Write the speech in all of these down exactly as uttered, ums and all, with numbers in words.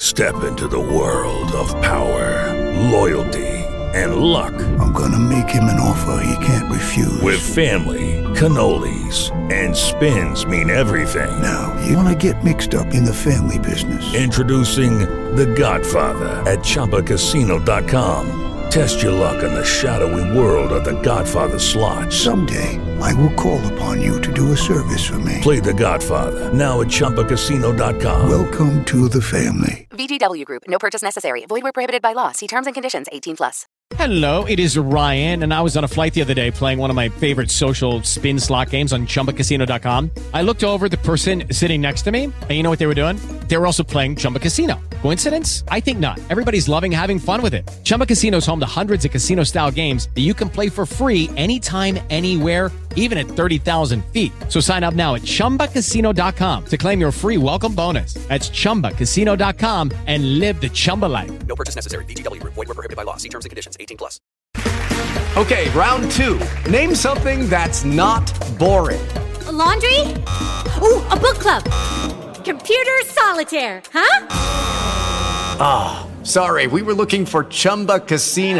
Step into the world of power, loyalty, and luck. I'm gonna make him an offer he can't refuse. With family, cannolis, and spins mean everything. Now, you wanna get mixed up in the family business. Introducing The Godfather at Chumba Casino dot com. Test your luck in the shadowy world of The Godfather slot. Someday, I will call upon you to do a service for me. Play The Godfather, now at Chumba Casino dot com. Welcome to the family. V G W Group. No purchase necessary. Void where prohibited by law. See terms and conditions. eighteen plus. Hello, it is Ryan, and I was on a flight the other day playing one of my favorite social spin slot games on Chumba Casino dot com. I looked over at the person sitting next to me, and you know what they were doing? They were also playing Chumba Casino. Coincidence? I think not. Everybody's loving having fun with it. Chumba Casino is home to hundreds of casino-style games that you can play for free anytime, anywhere, even at thirty thousand feet. So sign up now at Chumba Casino dot com to claim your free welcome bonus. That's Chumba Casino dot com and live the Chumba life. No purchase necessary. V G W Group. Void where prohibited by law. See terms and conditions. eighteen plus. Okay, round two. Name something that's not boring. A laundry? Ooh, a book club. Computer solitaire, huh? Ah, oh, sorry. We were looking for Chumba Casino.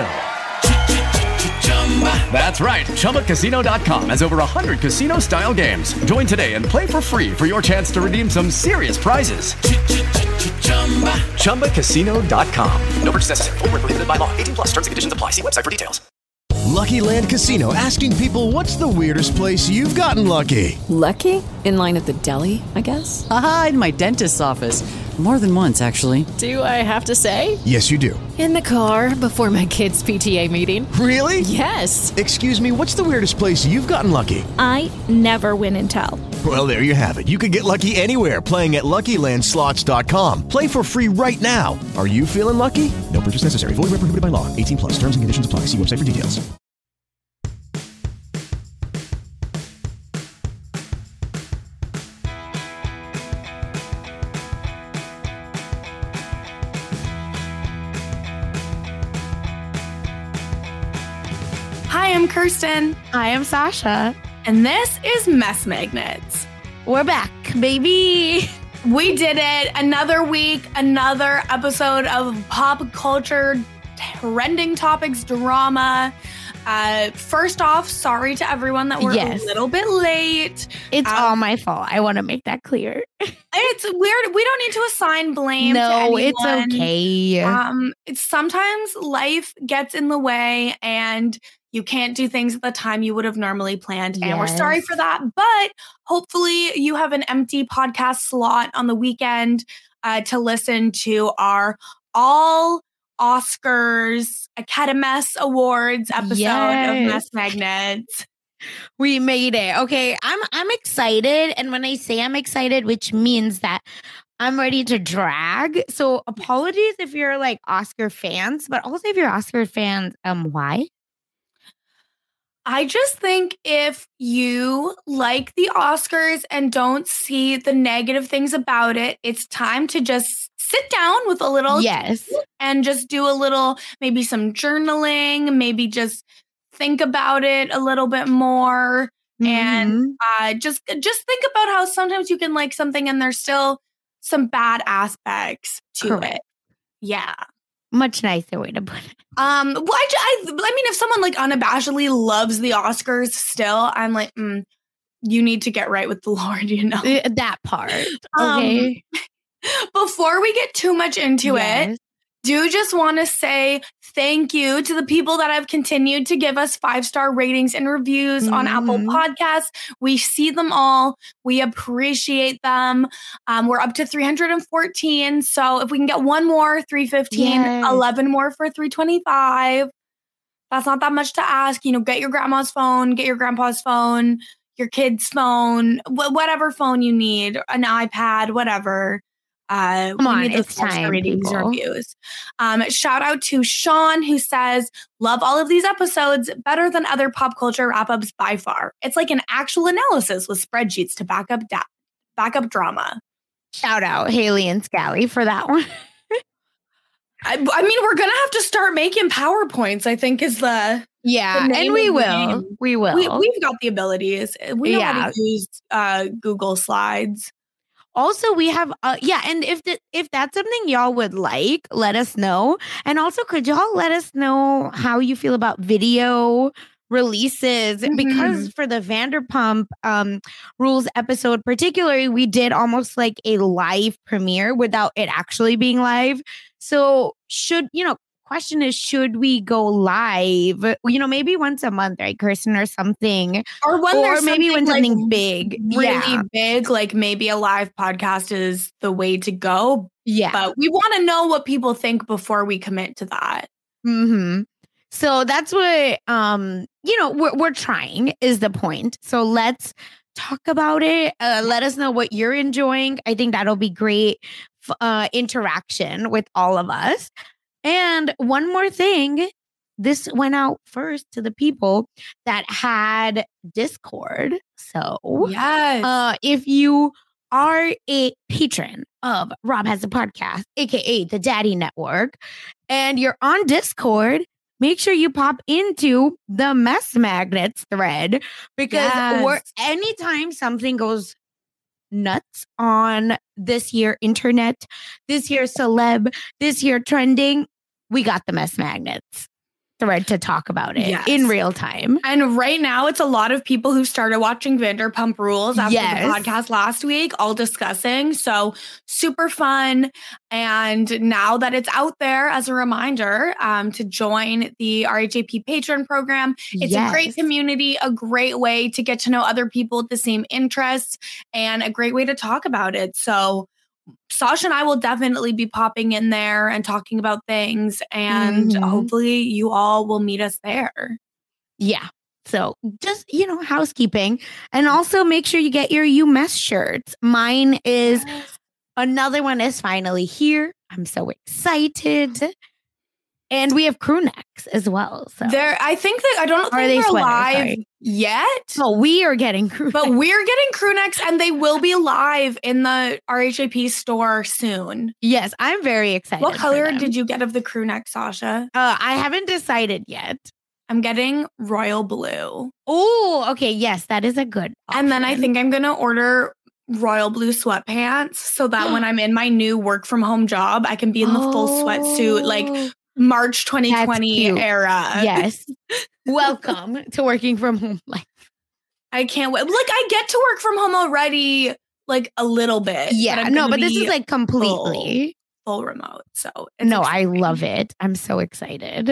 That's right. Chumba Casino dot com has over one hundred casino-style games. Join today and play for free for your chance to redeem some serious prizes. Chumba Casino dot com. No purchase necessary. Void where prohibited by law. eighteen plus. Terms and conditions apply. See website for details. Lucky Land Casino, asking people, what's the weirdest place you've gotten lucky? Lucky? In line at the deli, I guess? Aha, in my dentist's office. More than once, actually. Do I have to say? Yes, you do. In the car before my kids' P T A meeting. Really? Yes. Excuse me, what's the weirdest place you've gotten lucky? I never win and tell. Well, there you have it. You can get lucky anywhere, playing at Lucky Land Slots dot com. Play for free right now. Are you feeling lucky? No purchase necessary. Void where prohibited by law. eighteen plus. Terms and conditions apply. See website for details. Hi, I'm Kirsten. I am Sasha. And this is Mess Magnets. We're back, baby. We did it. Another week, another episode of pop culture, trending topics, drama. Uh, first off, sorry to everyone that we're yes. a little bit late. It's um, all my fault. I want to make that clear. It's weird. We don't need to assign blame no, to anyone. it's okay. Um, it's sometimes life gets in the way and you can't do things at the time you would have normally planned. And yes. we're sorry for that. But hopefully you have an empty podcast slot on the weekend uh, to listen to our all Oscars Academy Awards episode yes. of Mess Magnets. We made it. Okay, I'm I'm excited. And when I say I'm excited, which means that I'm ready to drag. So apologies if you're like Oscar fans, but also if you're Oscar fans, um, why? I just think if you like the Oscars and don't see the negative things about it, it's time to just sit down with a little yes and just do a little, maybe some journaling, maybe just think about it a little bit more. Mm-hmm. And uh, just, just think about how sometimes you can like something and there's still some bad aspects to Correct. it. Yeah. Much nicer way to put it. Um, well, I, I, I mean, if someone like unabashedly loves the Oscars still, I'm like, mm, you need to get right with the Lord, you know? That part. Okay. Um, before we get too much into yes. it, do just want to say thank you to the people that have continued to give us five-star ratings and reviews mm-hmm. on Apple Podcasts. We see them all. We appreciate them. Um, we're up to three hundred fourteen. So if we can get one more, three fifteen, yes. eleven more for three twenty-five. That's not that much to ask. You know, get your grandma's phone, get your grandpa's phone, your kid's phone, wh- whatever phone you need, an iPad, whatever. Uh, Come on, it's time, ratings and reviews. Um, shout out to Sean, who says, love all of these episodes, better than other pop culture wrap-ups by far. It's like an actual analysis with spreadsheets to back up da- back up drama. Shout out Haley and Scally for that one. I, I mean, we're going to have to start making PowerPoints, I think is the... Yeah, the and we will. Name. We will. We, we've got the abilities. We know yeah. how to use uh, Google Slides. Also, we have, uh, yeah, and if the, if that's something y'all would like, let us know. And also, could y'all let us know how you feel about video releases? Mm-hmm. Because for the Vanderpump um, Rules episode, particularly, we did almost like a live premiere without it actually being live. So should, you know, question is, should we go live? You know, maybe once a month, right, Kirsten, or something, or when or there's maybe when something like big, really yeah. big, like maybe a live podcast is the way to go. Yeah, but we want to know what people think before we commit to that. Mm-hmm. So that's what um, you know, we're we're trying is the point. So let's talk about it. Uh, let us know what you're enjoying. I think that'll be great uh, interaction with all of us. And one more thing, this went out first to the people that had Discord. So yes. uh, if you are a patron of Rob Has a Podcast, aka the Daddy Network, and you're on Discord, make sure you pop into the Mess Magnets thread, because yes. we're, anytime something goes nuts on this year internet, this year celeb, this year trending, we got the Mess Magnets thread to talk about it yes. in real time. And right now it's a lot of people who started watching Vanderpump Rules after yes. the podcast last week, all discussing. So super fun. And now that it's out there, as a reminder um, to join the R H A P Patreon program, it's yes. a great community, a great way to get to know other people with the same interests, and a great way to talk about it. So Sasha and I will definitely be popping in there and talking about things, and mm-hmm. hopefully you all will meet us there. Yeah. So just, you know, housekeeping, and also make sure you get your You Mess shirts. Mine is yes. another one is finally here. I'm so excited. And we have crew necks as well. So there, I think that I don't think they they're sweater, live sorry. yet. Oh, we are getting crew but necks. we're getting crew necks, and they will be live in the R H A P store soon. Yes, I'm very excited. What color did you get of the crew neck, Sasha? Uh, I haven't decided yet. I'm getting royal blue. Oh, okay. Yes, that is a good option. And then I think I'm gonna order royal blue sweatpants so that when I'm in my new work from home job, I can be in the oh. full sweatsuit, like March twenty twenty era. Yes. Welcome to working from home life. I can't wait. Like, I get to work from home already, like a little bit. Yeah. But no, but this is like completely full, full remote. So no, exciting. I love it. I'm so excited.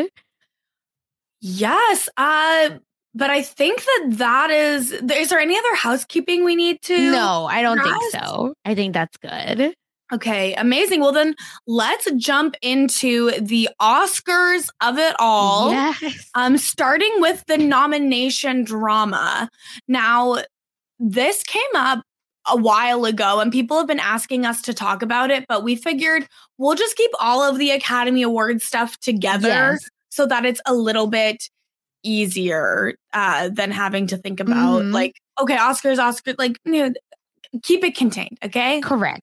Yes. Uh, but I think that that is, is there any other housekeeping we need to? No, I don't address? think so. I think that's good. Okay, amazing. Well, then let's jump into the Oscars of it all. Yes. Um, starting with the nomination drama. Now, this came up a while ago, and people have been asking us to talk about it, but we figured we'll just keep all of the Academy Award stuff together yes. so that it's a little bit easier uh, than having to think about, mm-hmm. like, okay, Oscars, Oscars, like, you know, keep it contained, okay? Correct.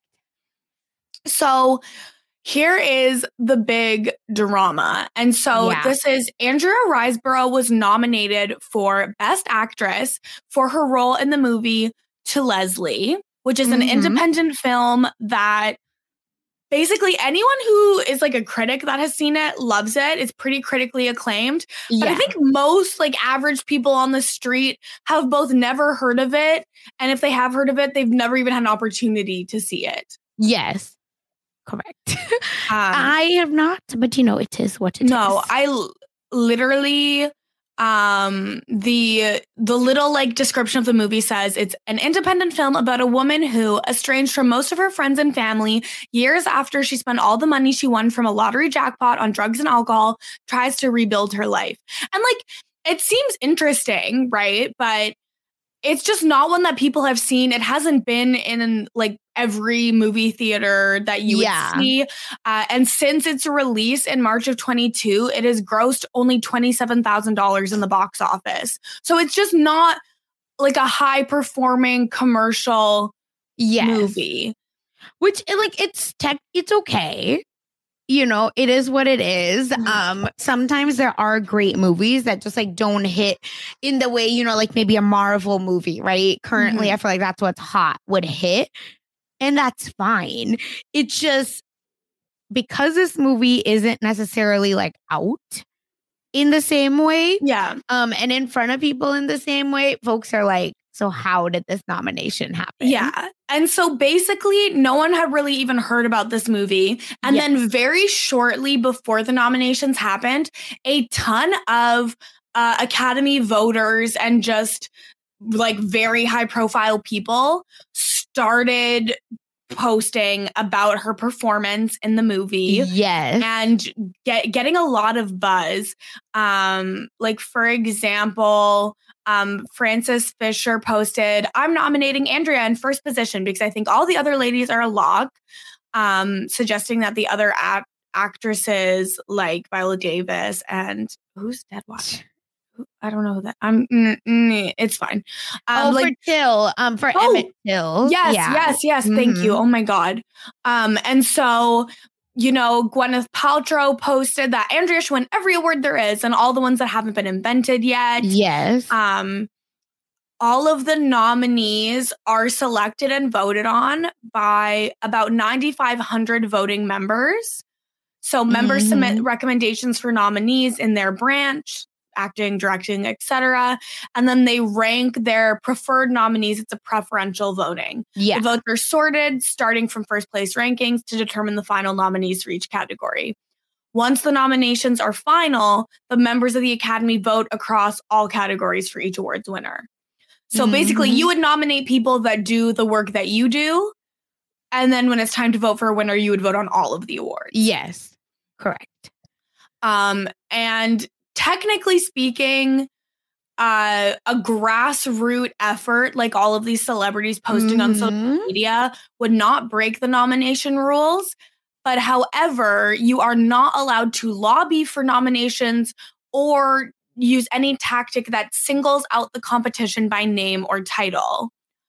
So here is the big drama. And so yeah. this is Andrea Riseborough was nominated for Best Actress for her role in the movie To Leslie, which is mm-hmm. an independent film that basically anyone who is like a critic that has seen it loves it. It's pretty critically acclaimed. Yeah. But I think most like average people on the street have both never heard of it. And if they have heard of it, they've never even had an opportunity to see it. Yes. Correct. Um, I have not, but you know, it is what it no, is. No, I l- literally, um, the, the little like description of the movie says it's an independent film about a woman who, estranged from most of her friends and family, years after she spent all the money she won from a lottery jackpot on drugs and alcohol, tries to rebuild her life. And like, it seems interesting, right? But it's just not one that people have seen. It hasn't been in like every movie theater that you yeah. would see. Uh, and since its release in March of twenty-two, it has grossed only twenty-seven thousand dollars in the box office. So it's just not like a high performing commercial yes. movie. Which like it's tech, it's okay. You know, it is what it is. Mm-hmm. Um, sometimes there are great movies that just like don't hit in the way, you know, like maybe a Marvel movie, right? Currently, mm-hmm. I feel like that's what's hot would hit. And that's fine. It's just because this movie isn't necessarily like out in the same way. Yeah. Um, and in front of people in the same way, folks are like, so how did this nomination happen? Yeah. And so basically, no one had really even heard about this movie. And yes. then very shortly before the nominations happened, a ton of uh, Academy voters and just like very high profile people started posting about her performance in the movie. Yes. And get, getting a lot of buzz. Um, like, for example, um, Frances Fisher posted, I'm nominating Andrea in first position because I think all the other ladies are a lock, um, suggesting that the other act- actresses like Viola Davis and who's Deadwater? I don't know who that. I'm. Mm, mm, it's fine. Um, oh, like, for Till. Um, for oh, Emmett Till. Yes, yeah. yes, yes. Mm-hmm. Thank you. Oh my God. Um, and so, you know, Gwyneth Paltrow posted that Andrea should win every award there is, and all the ones that haven't been invented yet. Yes. Um, all of the nominees are selected and voted on by about ninety-five hundred voting members. So members mm-hmm. submit recommendations for nominees in their branch. Acting, directing, et cetera. And then they rank their preferred nominees. It's a preferential voting. Yeah. The votes are sorted starting from first place rankings to determine the final nominees for each category. Once the nominations are final, the members of the Academy vote across all categories for each awards winner. So mm-hmm. basically, you would nominate people that do the work that you do. And then when it's time to vote for a winner, you would vote on all of the awards. Yes, correct. Um, and technically speaking, uh, a grassroots effort like all of these celebrities posting mm-hmm. on social media would not break the nomination rules. But however, you are not allowed to lobby for nominations or use any tactic that singles out the competition by name or title.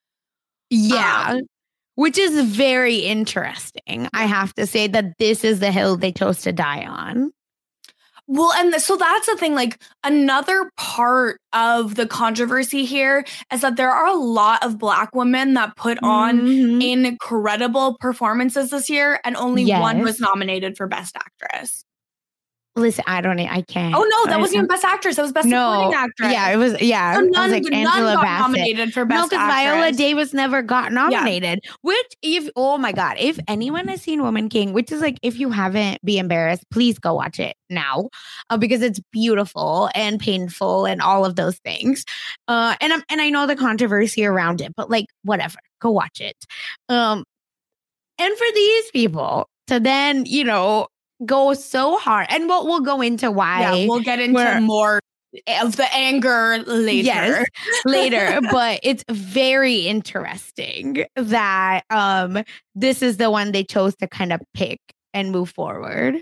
Yeah. Um, Which is very interesting. I have to say that this is the hill they chose to die on. Well, and so that's the thing, like another part of the controversy here is that there are a lot of Black women that put on mm-hmm. incredible performances this year, and only yes. one was nominated for Best Actress. Listen, I don't, I can't. Oh no, that wasn't even Best Actress. That was Best no, Supporting Actress. Yeah, it was. Yeah, so it none, was like none Angela got Bassett. nominated for Best no, because Actress. Viola Davis never got nominated. Yeah. Which, if oh my God, if anyone has seen Woman King, which is like, if you haven't, be embarrassed. Please go watch it now, uh, because it's beautiful and painful and all of those things. Uh, and I'm and I know the controversy around it, but like whatever, go watch it. Um, and for these people to then, you know, go so hard, and we'll we'll go into why. Yeah, we'll get into more of the anger later. Yes, later. But it's very interesting that um this is the one they chose to kind of pick and move forward.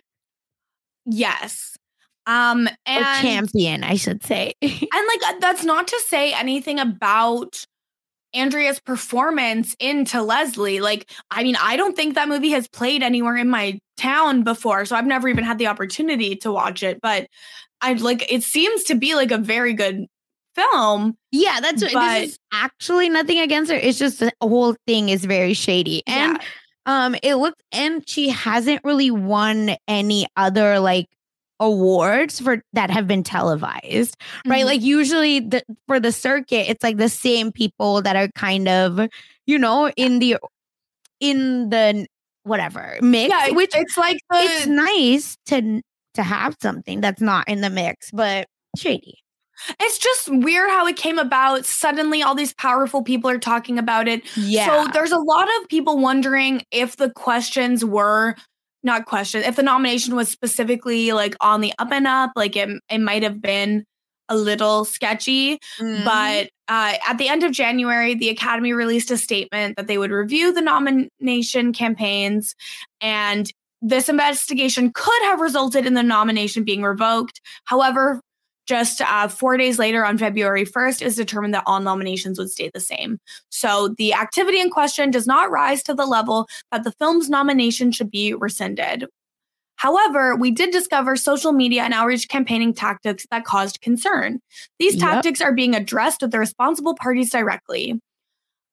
Yes. Um and or champion, I should say. And like that's not to say anything about Andrea's performance into Leslie. Like, I mean, I don't think that movie has played anywhere in my town before, so I've never even had the opportunity to watch it. But I like it seems to be like a very good film. Yeah, that's what but, this is actually nothing against her. It's just the whole thing is very shady. And yeah. um it looks and she hasn't really won any other like awards for that have been televised, right? Mm-hmm. Like usually the, for the circuit, it's like the same people that are kind of, you know, in the in the whatever mix. Yeah, which it's like the, it's nice to to have something that's not in the mix, but shady. It's just weird how it came about. Suddenly, all these powerful people are talking about it. Yeah. So there's a lot of people wondering if the questions were. Not question. If the nomination was specifically like on the up and up, like it, it might have been a little sketchy. Mm-hmm. But uh, at the end of January, the Academy released a statement that they would review the nomination campaigns. And this investigation could have resulted in the nomination being revoked. However, just uh, four days later on February first, it was determined that all nominations would stay the same. So the activity in question does not rise to the level that the film's nomination should be rescinded. However, we did discover social media and outreach campaigning tactics that caused concern. These yep. tactics are being addressed with the responsible parties directly.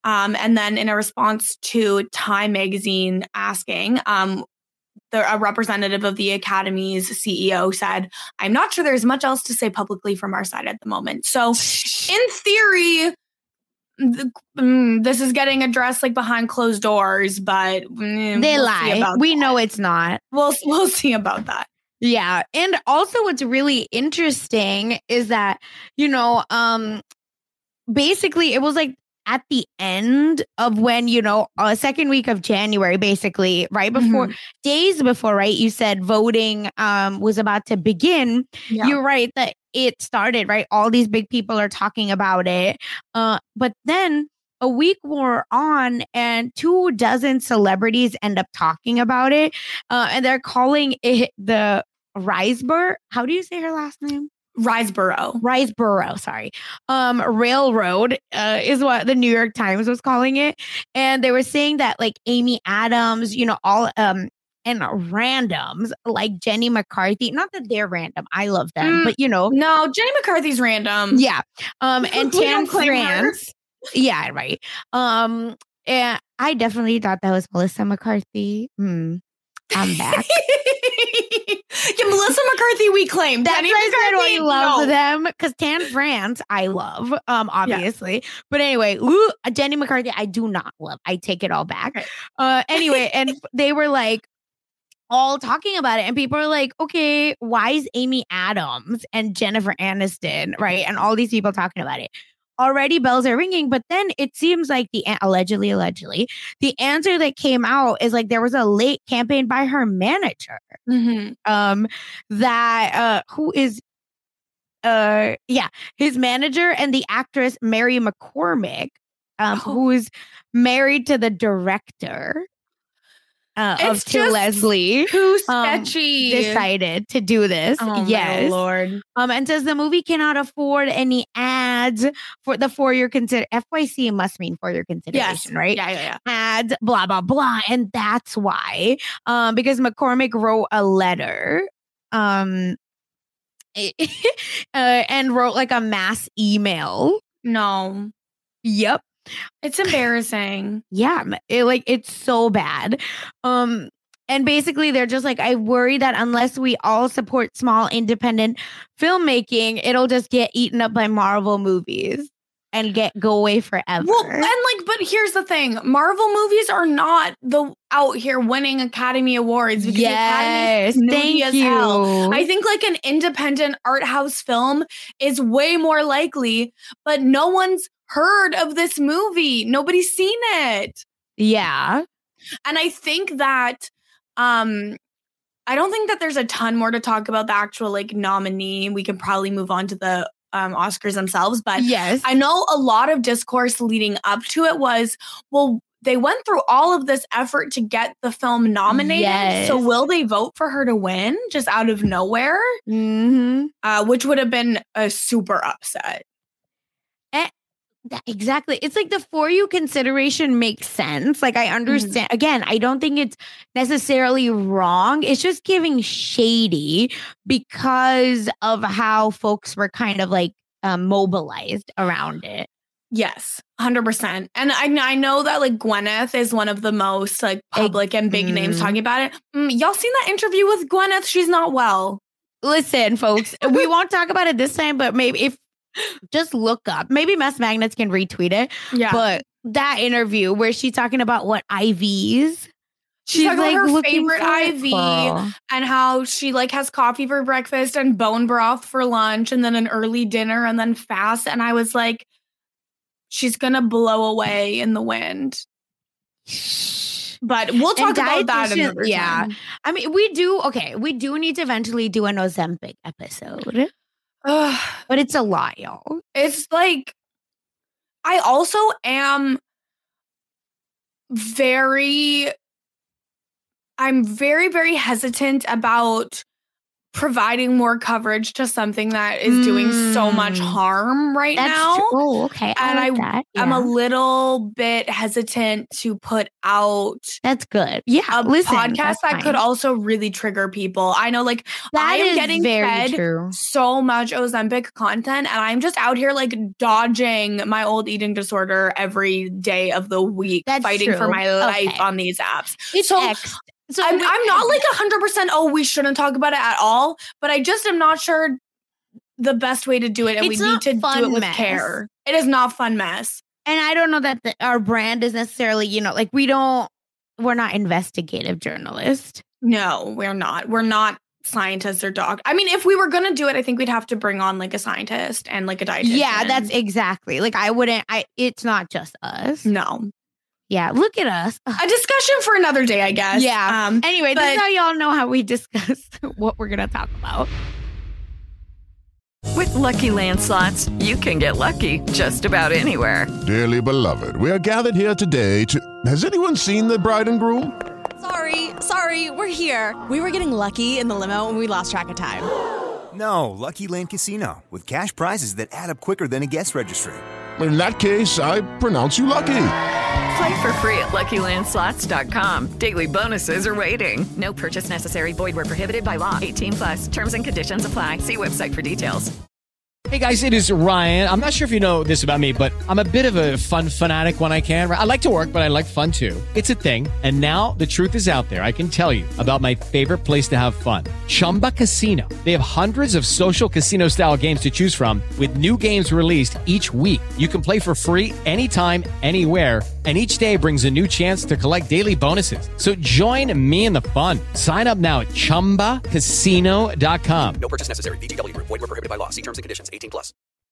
Um, and then in a response to Time magazine asking, um, the, a representative of the Academy's C E O said, I'm not sure there's much else to say publicly from our side at the moment. So in theory, the, mm, this is getting addressed like behind closed doors, but mm, they we'll lie. We that. know it's not. We'll, we'll see about that. Yeah. And also what's really interesting is that, you know, um, basically it was like at the end of when, you know, uh, second week of January, basically, right before, mm-hmm. days before, right, you said voting um, was about to begin. Yeah. You're right that it started, right? All these big people are talking about it. Uh, but then a week more on and two dozen celebrities end up talking about it. Uh, and they're calling it the Riseborough. How do you say her last name? Riseborough. Riseborough, sorry. Um, Railroad uh, is what the New York Times was calling it. And they were saying that like Amy Adams, you know, all um and randoms like Jenny McCarthy, not that they're random. I love them, mm, but you know. No, Jenny McCarthy's random. Yeah. Um, and Tan France. Yeah, right. Um, and I definitely thought that was Melissa McCarthy. Hmm. I'm back. Yeah, Melissa McCarthy, we claim. That's Jenny why I McCarthy, love no. them because Tan France, I love, um, obviously. Yeah. But anyway, ooh, Jenny McCarthy, I do not love. I take it all back. Okay. Uh, anyway, and they were like all talking about it, and people are like, okay, why is Amy Adams and Jennifer Aniston, right, and all these people talking about it? Already bells are ringing, but then it seems like the allegedly, allegedly, the answer that came out is like there was a late campaign by her manager, mm-hmm. um, that uh, who is, uh, yeah, his manager and the actress Mary McCormick, um, oh. who is married to the director. Uh, of Till Leslie, who sketchy um, decided to do this. Oh, yes, my Lord. Um, and says the movie cannot afford any ads for the for your consider. F Y C must mean for your consideration, yes. right? Yeah, yeah, yeah. Ads, blah blah blah, and that's why. Um, because McCormick wrote a letter, um, uh, and wrote like a mass email. No. Yep. It's embarrassing. Yeah, it, like it's so bad. Um, and basically they're just like, I worry that unless we all support small independent filmmaking, it'll just get eaten up by Marvel movies and get go away forever. Well, and like, but here's the thing: Marvel movies are not the out here winning Academy Awards. Because yes, the thank as you. Hell. I think like an independent art house film is way more likely, but no one's heard of this movie. Nobody's seen it. Yeah. And I think that um I don't think that there's a ton more to talk about the actual like nominee. We can probably move on to the um Oscars themselves, but yes, I know a lot of discourse leading up to it was, well, they went through all of this effort to get the film nominated. Yes. So will they vote for her to win just out of nowhere? Mm-hmm. Uh, which would have been a super upset. Eh. Exactly. It's like the for you consideration makes sense. Like I understand. Mm-hmm. Again, I don't think it's necessarily wrong. It's just giving shady because of how folks were kind of like um, mobilized around it. Yes, one hundred percent. And I, I know that like Gwyneth is one of the most like public and big mm. names talking about it. Mm, y'all seen that interview with Gwyneth? She's not well. Listen, folks, we won't talk about it this time, but maybe if just look up. Maybe Mess Magnets can retweet it. Yeah. But that interview where she's talking about what I Vs. She's, she's talking like about her favorite I V oh. and how she like has coffee for breakfast and bone broth for lunch and then an early dinner and then fast. And I was like, she's going to blow away in the wind. But we'll talk about that another time. Yeah. I mean, we do. Okay. We do need to eventually do an Ozempic episode. But it's a lot, y'all. It's like, I also am very, I'm very, very hesitant about providing more coverage to something that is mm. doing so much harm right That's now. True. Oh, okay. I and like I, that. Yeah. I'm a little bit hesitant to put out That's good. Yeah. a listen, podcast that fine. could also really trigger people. I know like that I am is getting very fed true. so much Ozempic content and I'm just out here like dodging my old eating disorder every day of the week, That's fighting true. for my life okay. on these apps. It's so X. So I'm, we, I'm not like one hundred percent, oh, we shouldn't talk about it at all, but I just am not sure the best way to do it, and it's we need to do it with mess. care. It is not fun mess. And I don't know that the, our brand is necessarily, you know, like we don't, we're not investigative journalists. No, we're not. We're not scientists or doc. I mean, if we were going to do it, I think we'd have to bring on like a scientist and like a dietitian. Yeah, that's exactly. Like I wouldn't, I, it's not just us. No. Yeah, look at us. A discussion for another day, I guess. Yeah. Um, anyway, but- this is how y'all know how we discuss what we're going to talk about. With Lucky Land Slots, you can get lucky just about anywhere. Dearly beloved, we are gathered here today to... Has anyone seen the bride and groom? Sorry, sorry, we're here. We were getting lucky in the limo and we lost track of time. No, Lucky Land Casino, with cash prizes that add up quicker than a guest registry. In that case, I pronounce you lucky. Play for free at Lucky Land Slots dot com. Daily bonuses are waiting. No purchase necessary. Void where prohibited by law. eighteen plus. Terms and conditions apply. See website for details. Hey guys, it is Ryan. I'm not sure if you know this about me, but I'm a bit of a fun fanatic when I can. I like to work, but I like fun too. It's a thing. And now the truth is out there. I can tell you about my favorite place to have fun. Chumba Casino. They have hundreds of social casino style games to choose from with new games released each week. You can play for free anytime, anywhere. And each day brings a new chance to collect daily bonuses. So join me in the fun. Sign up now at chumba casino dot com. No purchase necessary. V G W Group. Void where prohibited by law. See terms and conditions. eighteen plus.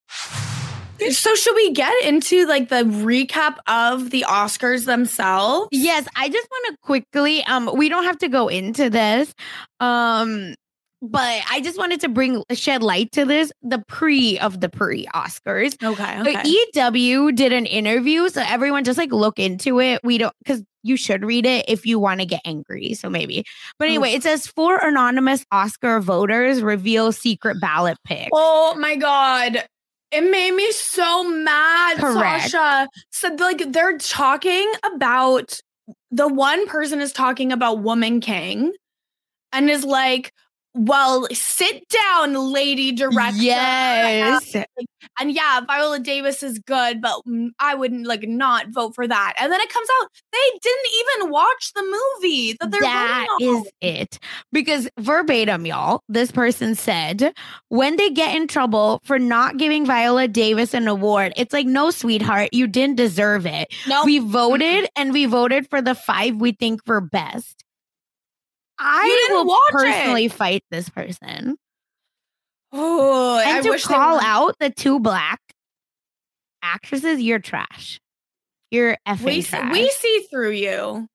So should we get into like the recap of the Oscars themselves? Yes, I just want to quickly, um, we don't have to go into this, um, but I just wanted to bring shed light to this, the pre of the pre Oscars. Okay, okay. Uh, E W did an interview, so everyone just like look into it. We don't, because you should read it if you want to get angry. So maybe, but anyway, it says four anonymous Oscar voters reveal secret ballot picks. Oh my God. It made me so mad, Correct. Sasha. So like they're talking about, the one person is talking about Woman King and is like, well, sit down, lady director. Yes. And yeah, Viola Davis is good, but I wouldn't like not vote for that. And then it comes out they didn't even watch the movie that they're That voting on. is it. Because verbatim, y'all, this person said, when they get in trouble for not giving Viola Davis an award, it's like, no, sweetheart, you didn't deserve it. Nope. We voted and we voted for the five we think were best. I will watch personally it. fight this person. Oh, and I to wish they call were- out the two black actresses, you're trash. You're effing we, trash. we see through you.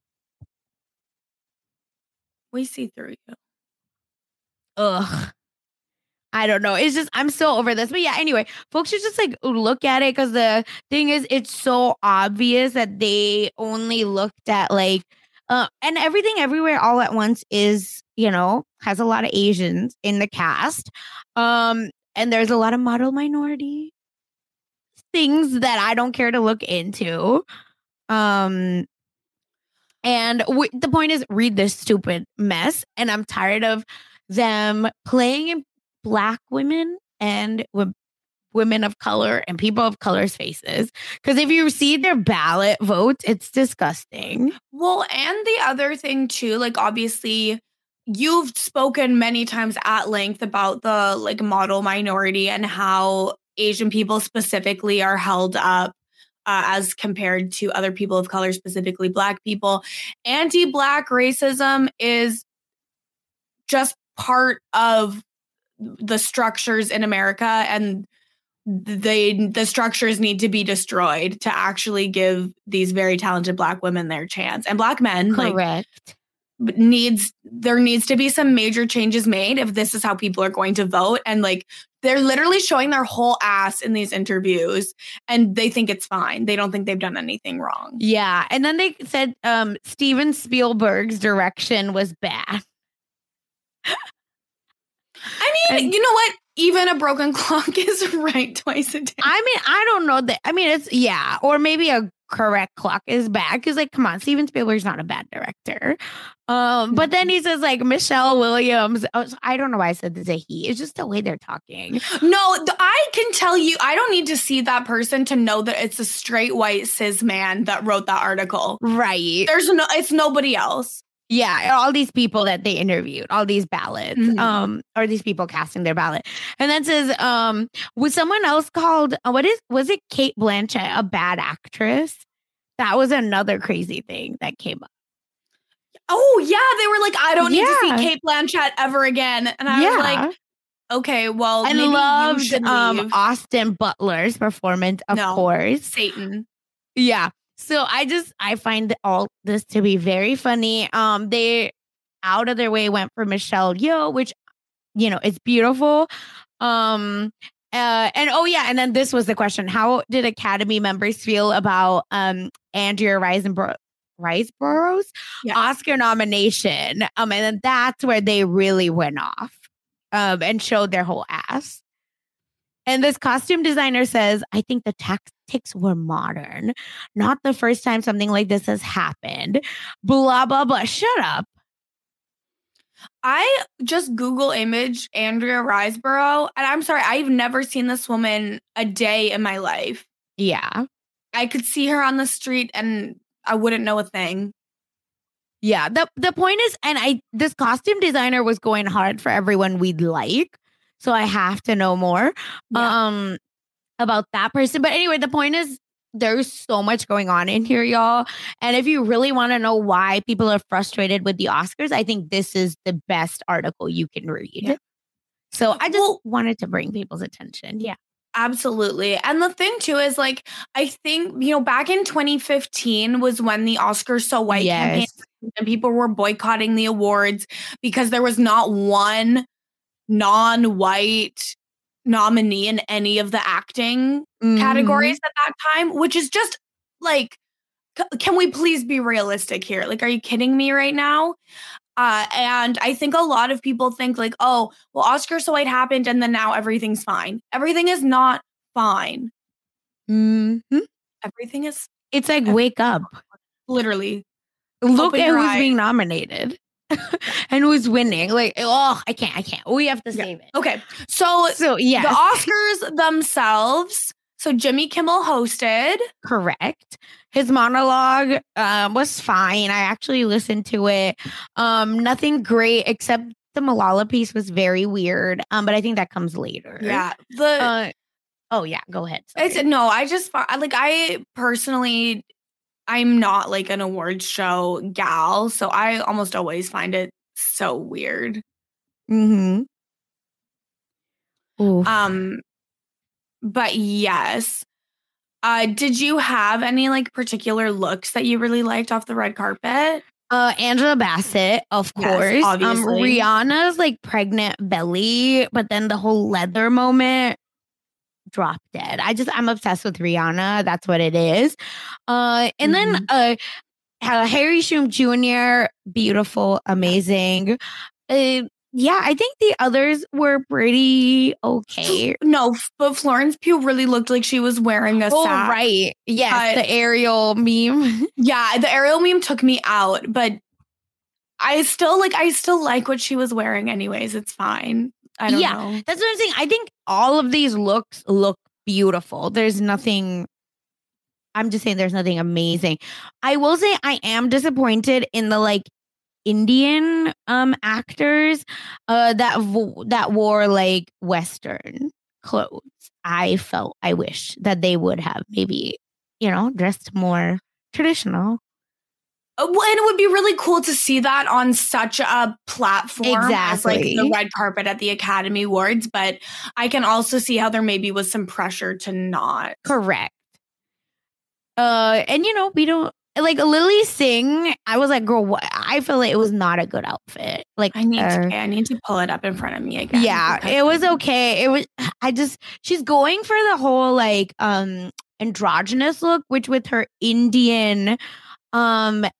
We see through you. Ugh. I don't know. It's just, I'm so over this. But yeah, anyway, folks should just like look at it because the thing is, it's so obvious that they only looked at like, uh, and Everything Everywhere All at Once is, you know, has a lot of Asians in the cast. Um, and there's a lot of model minority things that I don't care to look into. Um, and w- the point is, read this stupid mess. And I'm tired of them playing in Black women and w- women of color and people of color's faces. Because if you see their ballot votes, it's disgusting. Well, and the other thing too, like obviously you've spoken many times at length about the like model minority and how Asian people specifically are held up uh, as compared to other people of color, specifically Black people. Anti-Black racism is just part of the structures in America, and they the structures need to be destroyed to actually give these very talented Black women their chance, and Black men. Correct. Like, needs there needs to be some major changes made if this is how people are going to vote. And like they're literally showing their whole ass in these interviews, and they think it's fine. They don't think they've done anything wrong. Yeah, and then they said um, Steven Spielberg's direction was bad. you know what? Even a broken clock is right twice a day. I mean, I don't know that. I mean, it's, yeah. Or maybe a correct clock is bad. Because, like, come on, Steven Spielberg's not a bad director. Um, but then he says, like, Michelle Williams. I don't know why I said this a he. It's just the way they're talking. No, th- I can tell you, I don't need to see that person to know that it's a straight white cis man that wrote that article. Right. There's no, it's nobody else. Yeah, all these people that they interviewed, all these ballots, mm-hmm. um, or these people casting their ballot. And then says, um, was someone else called, uh, what is, was it Cate Blanchett, a bad actress? That was another crazy thing that came up. Oh, yeah, they were like, I don't need Yeah. to see Cate Blanchett ever again. And I Yeah. was like, okay, well, I maybe you loved should um, leave. Austin Butler's performance, of No. course. Satan. Yeah. So I just, I find all this to be very funny. Um, they out of their way went for Michelle Yeoh, which, you know, it's beautiful. Um, uh, and oh yeah, and then this was the question: how did Academy members feel about um Andrea Riseborough, Riseborough's Yeah. Oscar nomination? Um, and then that's where they really went off, um, and showed their whole ass. And this costume designer says, I think the tactics were modern. Not the first time something like this has happened. Blah, blah, blah. Shut up. I just Google image Andrea Riseborough, and I'm sorry, I've never seen this woman a day in my life. Yeah. I could see her on the street and I wouldn't know a thing. Yeah. The, the point is, and I this costume designer was going hard for everyone we'd like. So I have to know more Yeah. um, about that person. But anyway, the point is, there's so much going on in here, y'all. And if you really want to know why people are frustrated with the Oscars, I think this is the best article you can read. Yeah. So I just Well- wanted to bring people's attention. Yeah. Absolutely. And the thing too is like, I think, you know, back in twenty fifteen was when the Oscars So White campaign, Yes. and people were boycotting the awards because there was not one non-white nominee in any of the acting Mhm. categories at that time, which is just like, c- can we please be realistic here? Like, are you kidding me right now? Uh, and I think a lot of people think like, oh, well, Oscar So White happened and then now everything's fine. Everything is not fine. Mm-hmm. Everything is It's like, wake up. literally. Look Open at your who's eyes. being nominated and who's winning. Like, oh, I can't, I can't. We have to save it. Okay. So, So, yes. the Oscars themselves. So Jimmy Kimmel hosted. Correct. His monologue um, was fine. I actually listened to it. Um, nothing great except the Malala piece was very weird. Um, but I think that comes later. Yeah. The Uh, oh yeah. Go ahead. Sorry. it's no, I just fi- like I personally I'm not like an awards show gal, so I almost always find it so weird. Mm-hmm. Ooh. Um but yes. Uh did you have any like particular looks that you really liked off the red carpet? Uh, Angela Bassett, of Yes, course. Um, obviously. Rihanna's like pregnant belly, but then the whole leather moment drop dead. I just I'm obsessed with Rihanna. That's what it is. Uh, and then Mm-hmm. uh, uh, Harry Shum Junior, beautiful, amazing. Uh, yeah, I think the others were pretty okay. No, f- but Florence Pugh really looked like she was wearing a Oh, sack. right. Yes, But- the Ariel meme. Yeah, the Ariel meme took me out, but I still like I still like what she was wearing anyways. It's fine. I don't Yeah. know. That's what I'm saying. I think all of these looks look beautiful. There's nothing. I'm just saying there's nothing amazing. I will say I am disappointed in the like Indian um actors uh that vo- that wore like Western clothes. I felt I wish that they would have maybe, you know, dressed more traditional. Uh, Well, and it would be really cool to see that on such a platform as like Exactly. the red carpet at the Academy Awards. But I can also see how there maybe was some pressure to not. Correct. Uh, and you know, we don't like Lily Singh. I was like, girl, what? I feel like it was not a good outfit. Like, I need uh, to. I need to pull it up in front of me again. yeah, because- it was okay. It was. I just she's going for the whole like um androgynous look, which with her Indian um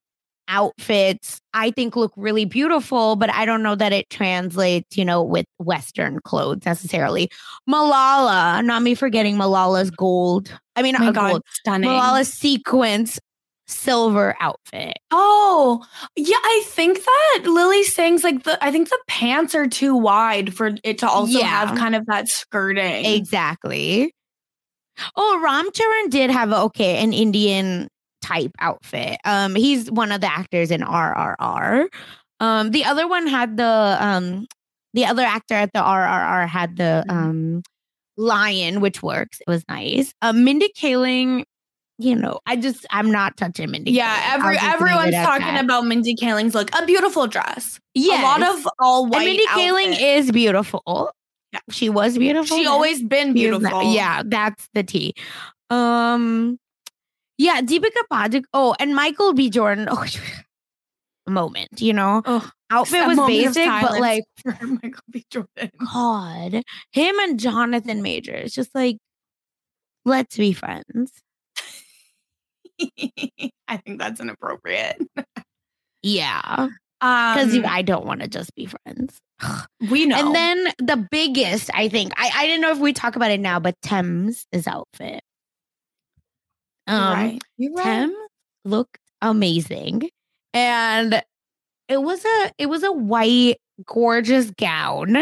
outfits, I think look really beautiful, but I don't know that it translates, you know, with Western clothes necessarily. Malala, not me forgetting Malala's gold. I mean, Oh my not God, gold. stunning. Malala's sequence silver outfit. Oh, yeah, I think that Lily Singh's like the I think the pants are too wide for it to also Yeah. have kind of that skirting. Exactly. Oh, Ram Charan did have okay an Indian type outfit. Um, he's one of the actors in R R R. Um, the other one had the um, the other actor at the R R R had the um lion, which works. It was nice. Um, Mindy Kaling. You know, I just I'm not touching Mindy. Yeah, Kaling. every I'll just leave everyone's it at talking that. about Mindy Kaling's look. A beautiful dress. Yes. A lot of all white And Mindy Kaling outfit. is beautiful. Yeah. She was beautiful. She then. always been She is beautiful. not- yeah, that's the tea. Um, yeah, Deepika Padukone. Oh, and Michael B. Jordan. Oh, moment, you know, Oh, outfit a was moment of basic, but silence like, for Michael B. Jordan. God, him and Jonathan Majors, just like, let's be friends. I think that's inappropriate. Yeah, because Um, I don't want to just be friends. we know. And then the biggest, I think, I, I didn't know if we talk about it now, but Thames' outfit. You're Um, right. You're right. Thames looked amazing, and it was a it was a white gorgeous gown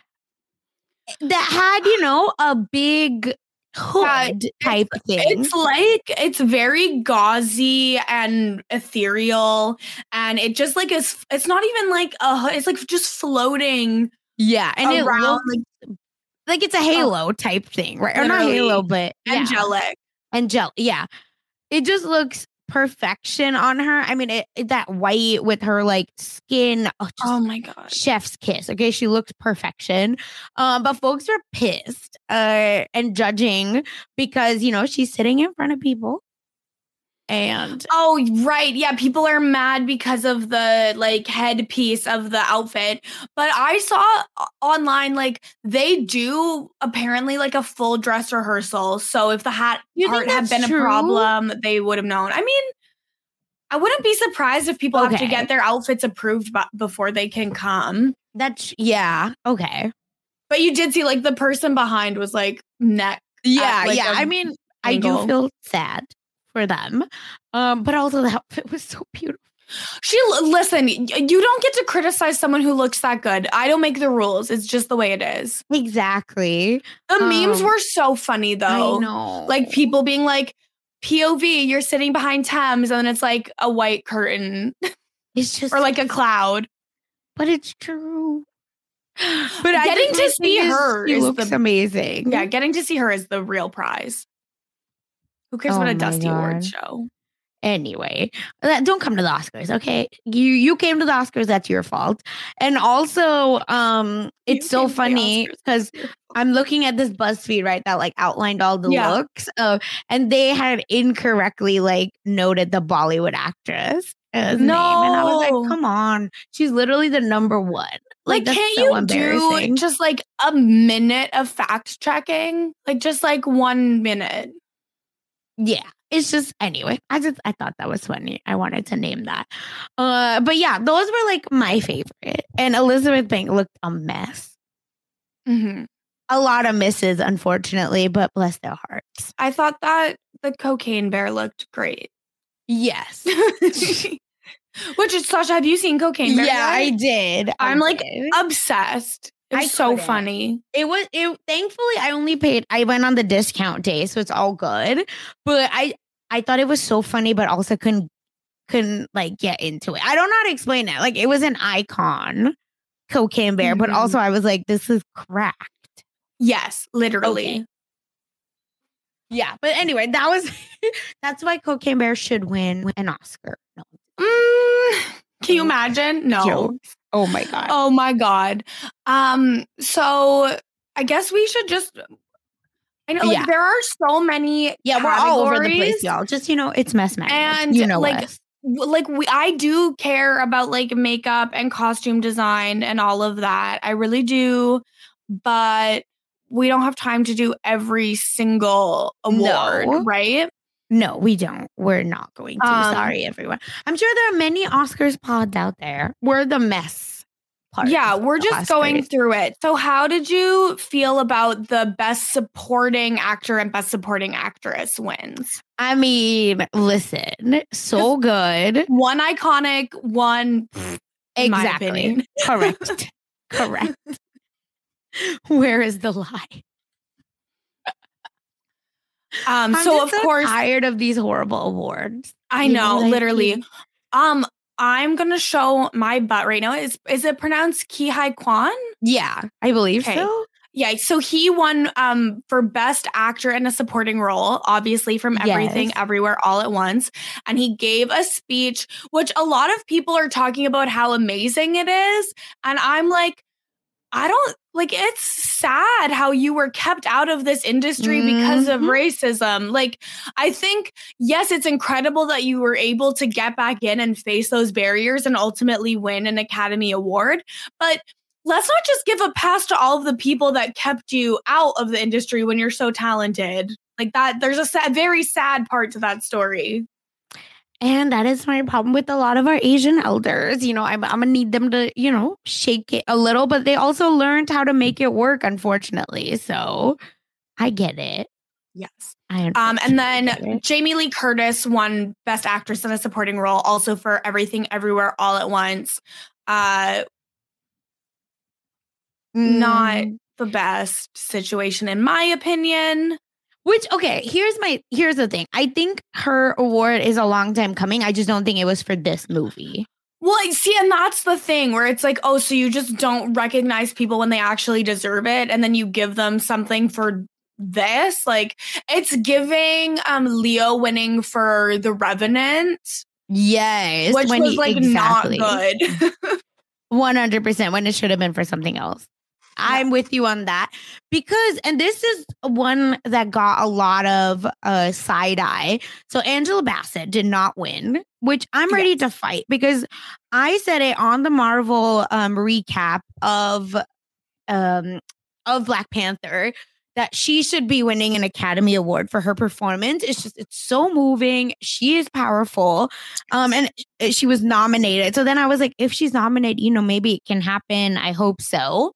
that had, you know, a big hood type thing. It's like it's very gauzy and ethereal, and it just like is. It's not even like a. hood, It's like just floating. Yeah, and it around looked like like it's a halo type thing, right? Or not Literally. halo, but yeah. angelic. Angel, yeah. It just looks perfection on her. I mean, it, it- that white with her like skin. Oh, just Oh my god. chef's kiss. Okay, she looked perfection. Um, but folks were pissed uh and judging because, you know, she's sitting in front of people. And Oh, right. Yeah, people are mad because of the like headpiece of the outfit. But I saw o- online like they do apparently like a full dress rehearsal. So if the hat You part think had that's been a true? problem, they would have known. I mean, I wouldn't be surprised if people have to Okay. get their outfits approved b- before they can come. that's yeah, okay. But you did see like the person behind was like neck. Yeah, at, like, yeah. a I mean, I angle. do feel sad for them. Um, but also the outfit was so beautiful. She listen, y- you don't get to criticize someone who looks that good. I don't make the rules. It's just the way it is. Exactly. The memes Um, were so funny though. I know. Like people being like, P O V, you're sitting behind Thames, and then it's like a white curtain It's just or like a cloud. but it's true. But I Getting just- to my see thing is, her she is looks the- amazing. Yeah, getting to see her is the real prize. Who cares Oh about a my Dusty God. Awards show? Anyway, that- don't come to the Oscars, okay? You you came to the Oscars, that's your fault. And also, um, it's You so came to the funny Oscars, because I'm looking at this BuzzFeed, right, that like outlined all the Yeah. looks, uh, and they had incorrectly like noted the Bollywood actress as name, and I was No. like, come on, she's literally the number one. Like, that's can't so you embarrassing. do just like a minute of fact checking? Like just like one minute. Yeah, it's just anyway. I just I thought that was funny. I wanted to name that. Uh, but yeah, those were like my favorite. And Elizabeth Banks looked a mess. Mm-hmm. A lot of misses, unfortunately, but bless their hearts. I thought that the cocaine bear looked great. Yes. Which is Sasha, have you seen Cocaine Bear? Yeah, I yet? did. I I'm like did. obsessed. It's I so couldn't. funny. It was it thankfully I only paid I went on the discount day, so it's all good. But I I thought it was so funny, but also couldn't couldn't like get into it. I don't know how to explain it. Like it was an icon, Cocaine Bear, but Mhm. also I was like, this is cracked. Yes, literally. Okay. Yeah, but anyway, that was that's why Cocaine Bear should win an Oscar. No. Mm, can you imagine? No. Jokes. Oh my god. Oh my god. Um. So I guess we should just. I know, like Yeah. there are so many. Yeah, we're all over the place, categories, y'all. Just you know, it's mess madness. And you know like, us. w- like we, I do care about like makeup and costume design and all of that. I really do, but we don't have time to do every single award, No. right? No, we don't. We're not going to. Um, Sorry, everyone. I'm sure there are many Oscars pods out there. We're the mess part. Yeah, of we're the just going Oscars. through it. So how did you feel about the best supporting actor and best supporting actress wins? I mean, listen, so good. One iconic, one pfft, in my Exactly. opinion. Correct. Correct. Where is the lie? Um, I'm so just of course, tired of these horrible awards. I You know, what I literally. mean? Um, I'm gonna show my butt right now. Is is it pronounced Ki Hai Kwan? Yeah, I believe Okay. so. Yeah, so he won um for best actor in a supporting role, obviously from Everything Yes. Everywhere All at Once, and he gave a speech which a lot of people are talking about how amazing it is, and I'm like, I don't like it's sad how you were kept out of this industry because of Mhm. racism. Like, I think, yes, it's incredible that you were able to get back in and face those barriers and ultimately win an Academy Award. But let's not just give a pass to all of the people that kept you out of the industry when you're so talented. Like that, there's a sad, very sad part to that story. And that is my problem with a lot of our Asian elders. You know, I'm, I'm gonna need them to, you know, shake it a little, but they also learned how to make it work, unfortunately. So I get it. Yes. I Um, and then get it. Jamie Lee Curtis won Best Actress in a Supporting Role, also for Everything Everywhere All at Once. Uh, Not Mm. the best situation, in my opinion. Which, okay, here's my here's the thing. I think her award is a long time coming. I just don't think it was for this movie. Well, I see, and that's the thing where it's like, oh, so you just don't recognize people when they actually deserve it, and then you give them something for this. Like, it's giving um Leo winning for The Revenant, Yes. which when was he- like exactly. not good. one hundred percent when it should have been for something else. I'm with you on that because, and this is one that got a lot of uh, side eye. So Angela Bassett did not win, which I'm ready to fight because I said it on the Marvel um, recap of um, of Black Panther that she should be winning an Academy Award for her performance. It's just, it's so moving. She is powerful. Um, and she was nominated. So then I was like, if she's nominated, you know, maybe it can happen. I hope so.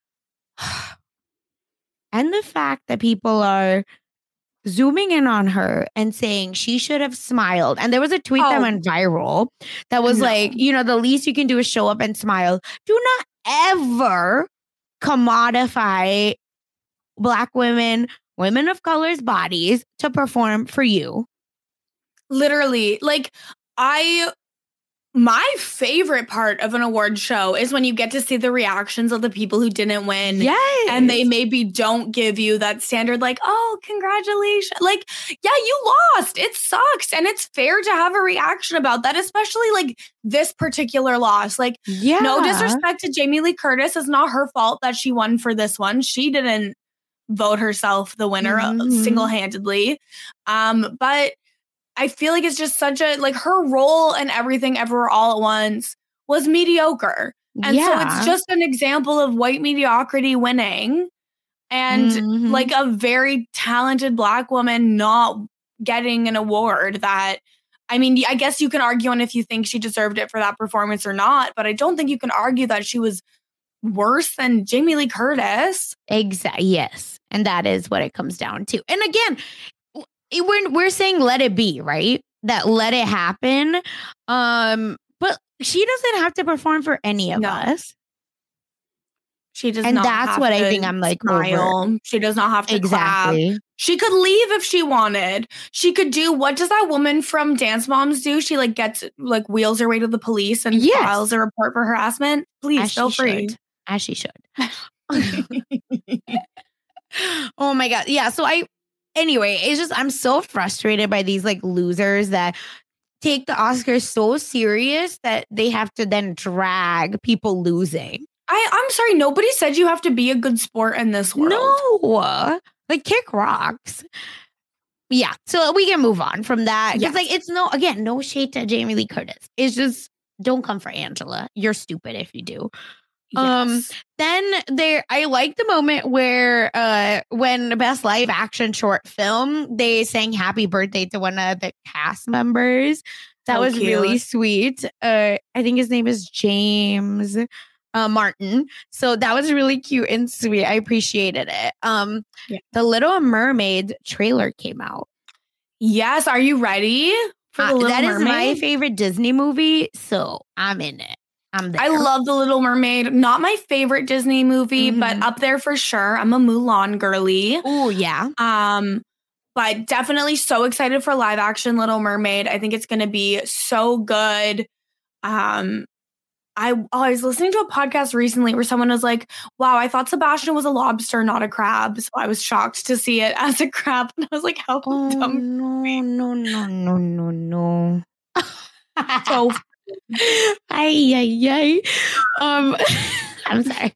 And the fact that people are zooming in on her and saying she should have smiled. And there was a tweet that Oh. went viral that was No. like, you know, the least you can do is show up and smile. Do not ever commodify Black women, women of color's bodies to perform for you. Literally, like, I, my favorite part of an award show is when you get to see the reactions of the people who didn't win. Yes. And they maybe don't give you that standard, like, oh, congratulations. Like, yeah, you lost. It sucks. And it's fair to have a reaction about that, especially like this particular loss. Like, Yeah. no disrespect to Jamie Lee Curtis. It's not her fault that she won for this one. She didn't vote herself the winner Mhm. single-handedly. Um, but I feel like it's just such a, like, her role in Everything Everywhere All at Once was mediocre. And so Yeah. it's just an example of white mediocrity winning and Mhm. like a very talented Black woman not getting an award that, I mean, I guess you can argue on if you think she deserved it for that performance or not, but I don't think you can argue that she was worse than Jamie Lee Curtis. Exactly. Yes. And that is what it comes down to. And again, w- we're we're saying let it be, right? That let it happen. Um, but she doesn't have to perform for any of No. us. She does And not that's have what I to think I'm, like, smile. over. She does not have to clap. Exactly. She could leave if she wanted. She could do, what does that woman from Dance Moms do? She like gets like wheels her way to the police and Yes. files a report for harassment. Please As feel she free. should. As she should. Oh my God. Yeah. So I, anyway, it's just, I'm so frustrated by these like losers that take the Oscars so serious that they have to then drag people losing. I, I'm sorry, nobody said you have to be a good sport in this world. No, like kick rocks. Yeah. So we can move on from that. Because Yes. like, it's no, again, no shade to Jamie Lee Curtis. It's just, don't come for Angela. You're stupid if you do. Um, Yes. then there, I like the moment where, uh, when the best live action short film, they sang happy birthday to one of the cast members. That So was really cute. sweet. Uh, I think his name is James uh, Martin. So that was really cute and sweet. I appreciated it. Um, Yeah. the Little Mermaid trailer came out. Yes. Are you ready for the Uh, Little that is my Mermaid? favorite Disney movie, so I'm in it. I'm there. I love The Little Mermaid. Not my favorite Disney movie, but Mhm. up there for sure. I'm a Mulan girly. Oh yeah. Um, but definitely so excited for live action Little Mermaid. I think it's going to be so good. Um, I, oh, I was listening to a podcast recently where someone was like, wow, I thought Sebastian was a lobster, not a crab. So I was shocked to see it as a crab. And I was like, how Oh dumb. no no no no no no. So Ay ay ay. Um, I'm sorry.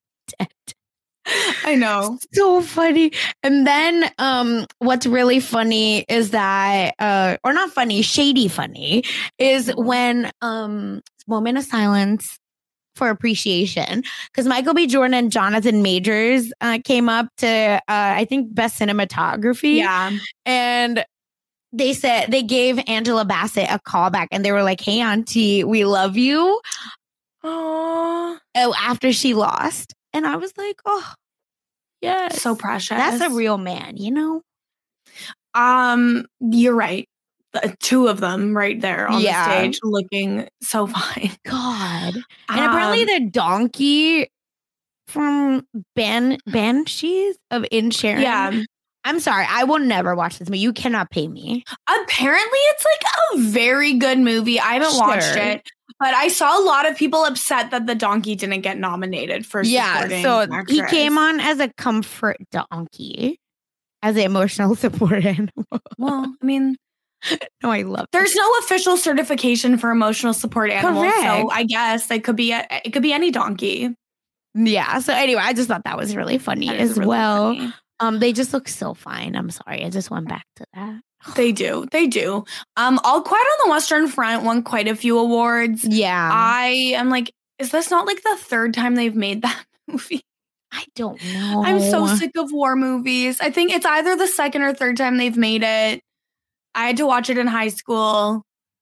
I know. So funny. And then um what's really funny is that uh or not funny, shady funny is when um moment of silence for appreciation because Michael B. Jordan and Jonathan Majors uh, came up to uh I think best cinematography. Yeah. And they said they gave Angela Bassett a callback and they were like, "Hey auntie, we love you." Oh, after she lost. And I was like, "Oh, yes. so precious. That's a real man, you know?" Um, you're right. The two of them right there on Yeah. the stage looking so fine. God. And apparently Um, the donkey from Ban Banshees of Inisherin. Yeah. I'm sorry. I will never watch this movie. You cannot pay me. Apparently it's like a very good movie. I haven't watched Sure. it, but I saw a lot of people upset that the donkey didn't get nominated for Yeah. supporting So he actress. came on as a comfort donkey, as an emotional support animal. Well, I mean, No, I love there's no official certification for emotional support animals, so Correct. I guess it could be a, it could be any donkey. Yeah. So anyway, I just thought that was really funny That is as really well. funny. Um, they just look so fine. I'm sorry. I just went back to that. They do. They do. Um, All Quiet on the Western Front won quite a few awards. Yeah. I am like, is this not like the third time they've made that movie? I don't know. I'm so sick of war movies. I think it's either the second or third time they've made it. I had to watch it in high school.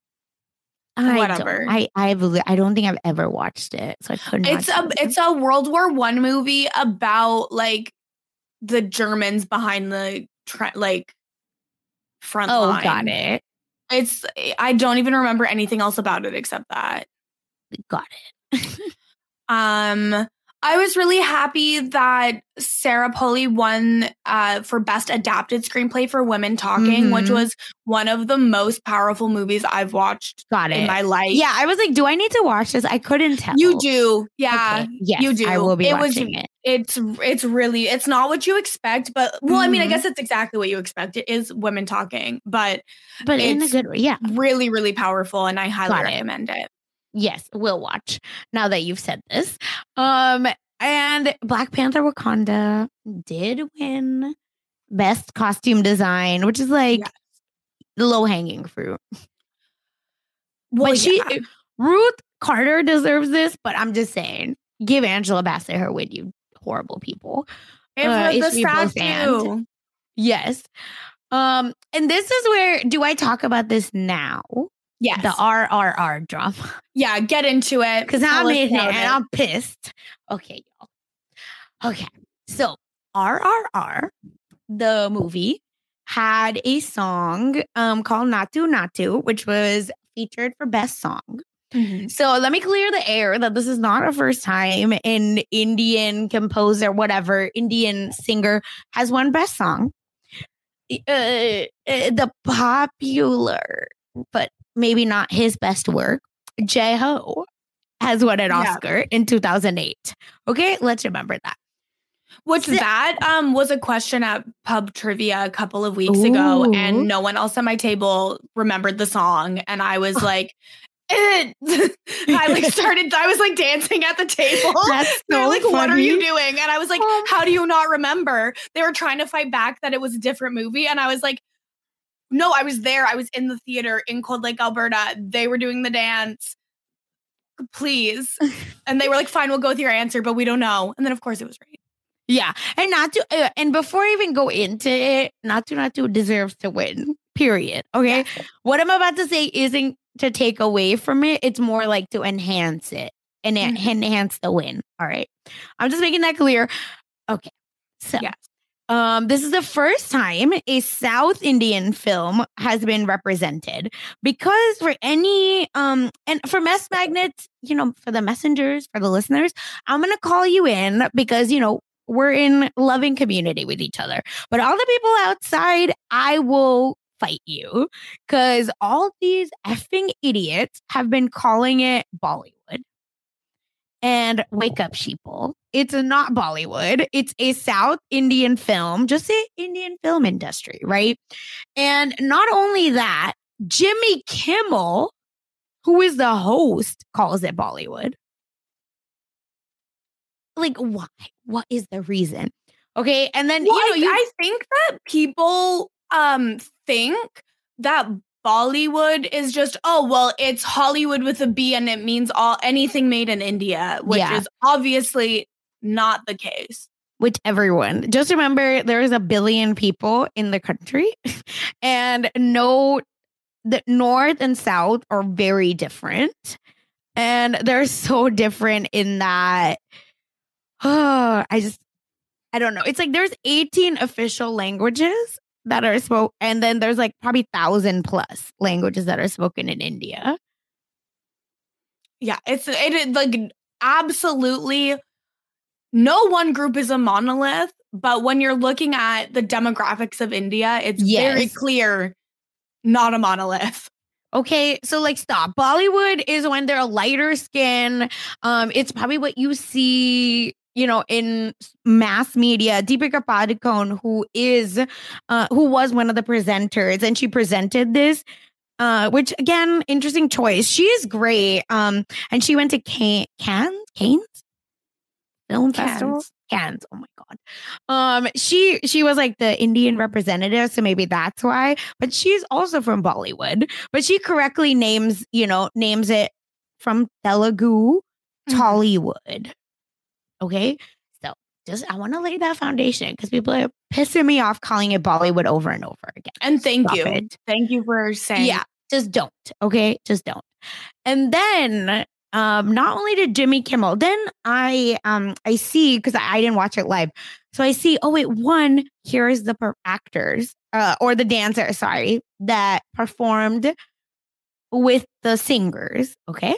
I Whatever. Don't, I I've li- I don't think I've ever watched it, so I couldn't. It's a it's a World War One movie about like the Germans behind the tre- like front Oh, line. got it. It's I don't even remember anything else about it except that. Got it. Um, I was really happy that Sarah Polley won uh, for Best Adapted Screenplay for Women Talking, which Mhm. was one of the most powerful movies I've watched Got it. in my life. Yeah, I was like, do I need to watch this? I couldn't tell. You do. Yeah. Okay. Yes, you do. I will be it was, watching it. It's it's really it's not what you expect, but well, I mean, I Mhm. guess it's exactly what you expect. It is women talking, but But in a it's good way. Yeah. really, really powerful, and I highly Got it. recommend it. Yes, we'll watch now that you've said this. Um, and Black Panther Wakanda did win Best Costume Design, which is like Yes. low hanging fruit. Well, but she, yeah. Ruth Carter deserves this, but I'm just saying, give Angela Bassett her win, you horrible people. And Uh, for the H B O fans. statue. Yes. Um, and this is where do I talk about this now? Yes. The R R R drama. Yeah, get into it. Because Tell I'm us in it about and I'm pissed. Okay, y'all. Okay. So R R R, the movie, had a song um called Natu Natu, which was featured for Best Song. Mhm. So let me clear the air that this is not a first time an Indian composer, whatever, Indian singer has won Best Song. Uh, uh, the popular, but maybe not his best work, J-Ho has won an Yeah. Oscar in two thousand eight. Okay, let's remember that. Which So- that um was a question at pub trivia a couple of weeks ago, Ooh. and no one else at my table remembered the song, and I was like, eh. I like started. I was like dancing at the table. That's They were so like, "What are you funny. doing?" And I was like, Um, "How do you not remember?" They were trying to fight back that it was a different movie, and I was like, "No, I was there. I was in the theater in Cold Lake, Alberta. They were doing the dance. please. And they were like, fine, we'll go with your answer, but we don't know. And then, of course, it was right. Yeah. And not to, uh, and before I even go into it, not to, not to deserves to win, period. Okay. Yeah. What I'm about to say isn't to take away from it. It's more like to enhance it and mm-hmm. enhance the win. All right. I'm just making that clear. Okay. So, yes. Um, this is the first time a South Indian film has been represented, because for any um and for Mess Magnets, you know, for the messengers, for the listeners, I'm gonna call you in because, you know, we're in loving community with each other. But all the people outside, I will fight you because all these effing idiots have been calling it Bollywood. And wake up, sheeple. It's not Bollywood. It's a South Indian film, just the Indian film industry, right? And not only that, Jimmy Kimmel, who is the host, calls it Bollywood. Like, why? What is the reason? Okay, and then, well, you know, you- I think that people um think that Bollywood is just, oh, well, it's Hollywood with a B and it means all anything made in India, which yeah. is obviously not the case. Which everyone, just remember, there is a billion people in the country and no, the North and South are very different. And they're so different in that, oh, I just, I don't know. It's like there's eighteen official languages that are spoken, and then there's like probably thousand plus languages that are spoken in India. Yeah, it's it is like absolutely no one group is a monolith, but when you're looking at the demographics of India, it's yes. very clear not a monolith. Okay, so like stop. Bollywood is when they're lighter skin. Um, it's probably what you see, you know, in mass media. Deepika Padukone, who is, uh, who was one of the presenters, and she presented this, uh, which again, interesting choice. She is great. Um, and she went to Can- Cannes, Cannes Film Cannes. Festival, Cannes. Oh my god. Um, she she was like the Indian representative, so maybe that's why. But she's also from Bollywood. But she correctly names, you know, names it from Telugu, mm-hmm. Tollywood. Okay, so just I want to lay that foundation because people are pissing me off calling it Bollywood over and over again. And thank Stop you. It. Thank you for saying. Yeah, just don't. Okay, just don't. And then um, not only did Jimmy Kimmel, then I um I see, because I, I didn't watch it live. So I see, oh wait, one, here's the per- actors uh, or the dancers, sorry, that performed with the singers. Okay.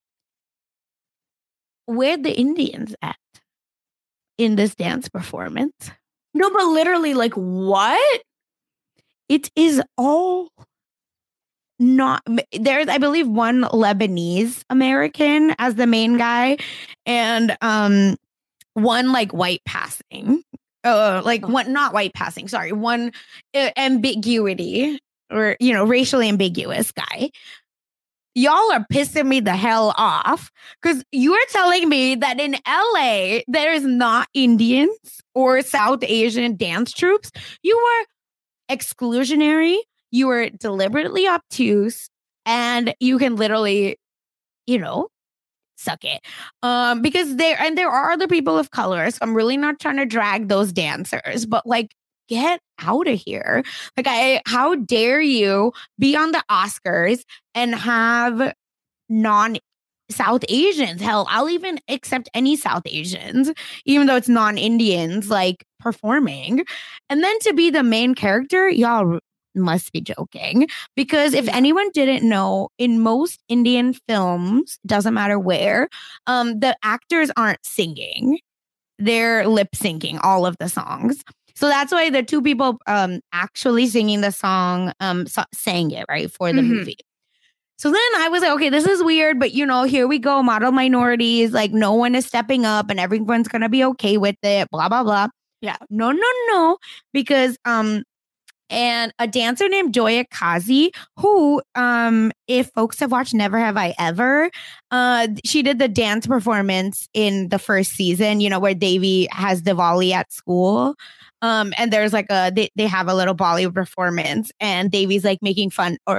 Where the Indians at in this dance performance? No, but literally, like, what? It is all not there's, I believe, one Lebanese American as the main guy, and um, one like white passing, uh, like one not white passing. Sorry, one uh, ambiguity or you know racially ambiguous guy. Y'all are pissing me the hell off because you are telling me that in L A there is not Indians or South Asian dance troops. You were exclusionary. You were deliberately obtuse, and you can literally, you know, suck it. Um, because there and there are other people of color. So I'm really not trying to drag those dancers, but like, get out of here. Like, I, how dare you be on the Oscars and have non South Asians? Hell, I'll even accept any South Asians, even though it's non-Indians, like performing. And then to be the main character, y'all must be joking. Because if anyone didn't know, in most Indian films, doesn't matter where, um, the actors aren't singing. They're lip syncing all of the songs. So that's why the two people um, actually singing the song um, so- sang it, right, for the mm-hmm. movie. So then I was like, okay, this is weird, but, you know, here we go, model minorities, like no one is stepping up and everyone's going to be okay with it, blah, blah, blah. Yeah. No, no, no. Because um, and a dancer named Joya Kazi, who, um, if folks have watched Never Have I Ever, uh, she did the dance performance in the first season, you know, where Devi has Diwali at school. Um, and there's like a, they, they have a little Bollywood performance and Devi's like making fun or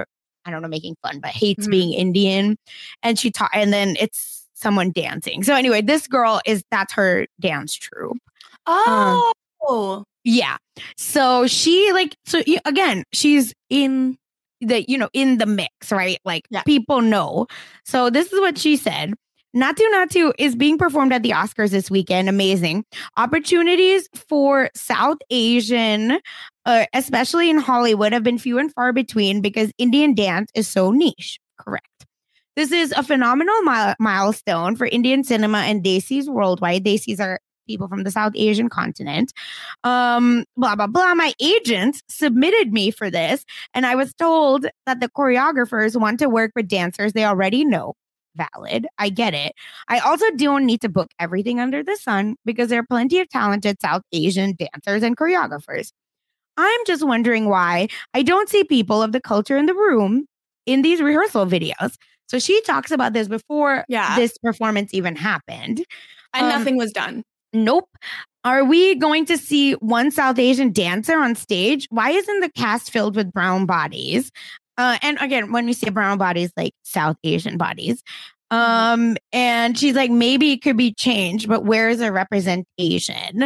I don't know, making fun, but hates Mhm. being Indian. And she taught, and then it's someone dancing. So anyway, this girl is, that's her dance troupe. Oh. Um, yeah. So she like, so y- again, she's in the, you know, in the mix, right? Like people know. So this is what she said. Natu Natu is being performed at the Oscars this weekend. Amazing. Opportunities for South Asian, uh, especially in Hollywood, have been few and far between because Indian dance is so niche. Correct. This is a phenomenal mile- milestone for Indian cinema and Desis worldwide. Desis are people from the South Asian continent. Um, blah, blah, blah. My agent submitted me for this, and I was told that the choreographers want to work with dancers they already know. Valid. I get it. I also don't need to book everything under the sun because there are plenty of talented South Asian dancers and choreographers. I'm just wondering why I don't see people of the culture in the room in these rehearsal videos. So she talks about this before Yeah. this performance even happened. And Um, nothing was done. Nope. Are we going to see one South Asian dancer on stage? Why isn't the cast filled with brown bodies? Uh, and again, when we say brown bodies, like South Asian bodies. Um, and she's like, maybe it could be changed, but where is the representation?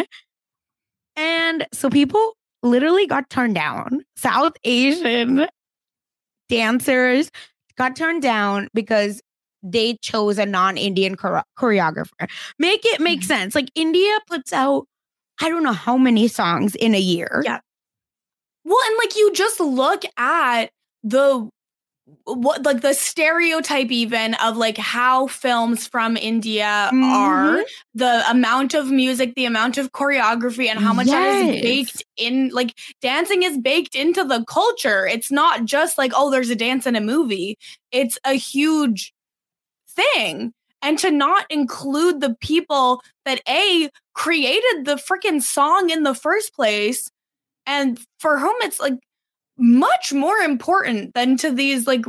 And so people literally got turned down. South Asian dancers got turned down because they chose a non-Indian chore- choreographer. Make it make sense. Like India puts out, I don't know how many songs in a year. Yeah. Well, and like you just look at the what like the stereotype even of like how films from India Mhm. are, the amount of music, the amount of choreography, and how much that is Yes. baked in. Like dancing is baked into the culture. It's not just like, oh, there's a dance in a movie. It's a huge thing. And to not include the people that A created the freaking song in the first place, and for whom it's like much more important than to these like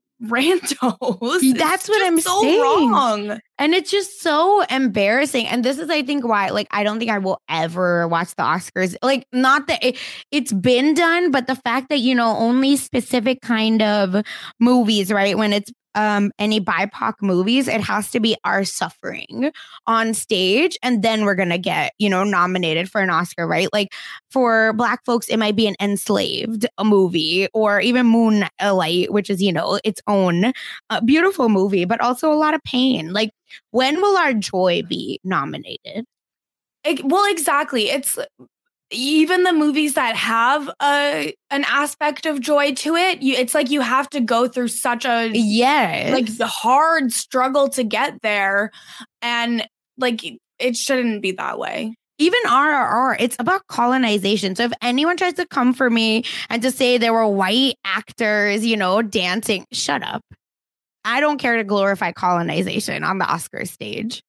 randos. That's It's what just I'm so saying. wrong. And it's just so embarrassing. And this is, I think, why, like, I don't think I will ever watch the Oscars. Like, not that it, it's been done, but the fact that, you know, only specific kind of movies, right? When it's um any B I P O C movies, it has to be our suffering on stage. And then we're going to get, you know, nominated for an Oscar, right? Like for Black folks, it might be an Enslaved movie or even Moonlight, which is, you know, its own uh, beautiful movie, but also a lot of pain. Like, when will our joy be nominated? It- well, exactly. It's even the movies that have a an aspect of joy to it. You, it's like you have to go through such a Yes. like the hard struggle to get there, and like it shouldn't be that way. Even R R R, it's about colonization. So if anyone tries to come for me and to say there were white actors, you know, dancing, shut up. I don't care to glorify colonization on the Oscar stage.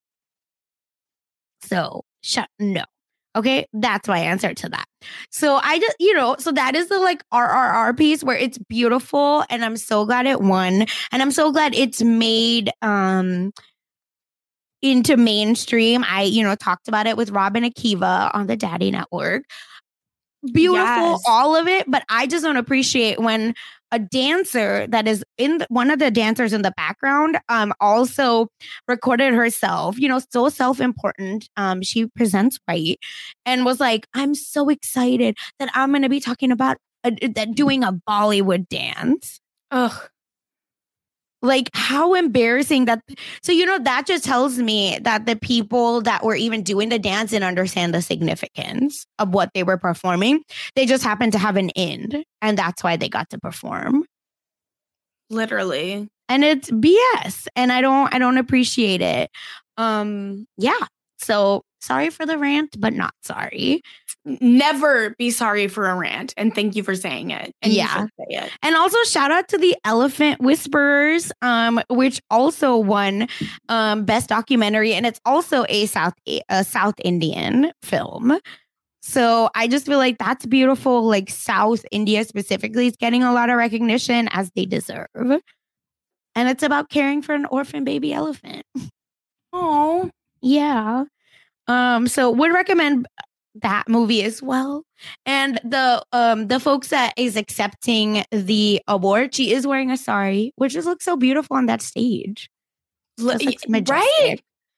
So shut no. Okay, that's my answer to that. So I just, you know, so that is the like R R R piece where it's beautiful, and I'm so glad it won, and I'm so glad it's made um into mainstream. I, you know, talked about it with Robin Akiva on the Daddy Network. Beautiful, Yes. all of it, but I just don't appreciate when a dancer that is in the, one of the dancers in the background um also recorded herself, you know, so self-important. Um she presents white and was like, I'm so excited that I'm going to be talking about a, that doing a Bollywood dance. Ugh. Like, how embarrassing that. So, you know, that just tells me that the people that were even doing the dance didn't understand the significance of what they were performing. They just happened to have an end, and that's why they got to perform. Literally. And it's B S, and I don't I don't appreciate it. Um yeah. So sorry for the rant, but not sorry. Never be sorry for a rant, and thank you for saying it. And you Yeah. should say it. And also shout out to the Elephant Whisperers, um, which also won um, Best Documentary, and it's also a South a South Indian film. So I just feel like that's beautiful. Like South India specifically is getting a lot of recognition as they deserve, and it's about caring for an orphan baby elephant. Oh, yeah. Um. So would recommend that movie as well. And the um the folks that is accepting the award, she is wearing a sari, which just looks so beautiful on that stage. Just looks majestic. Right?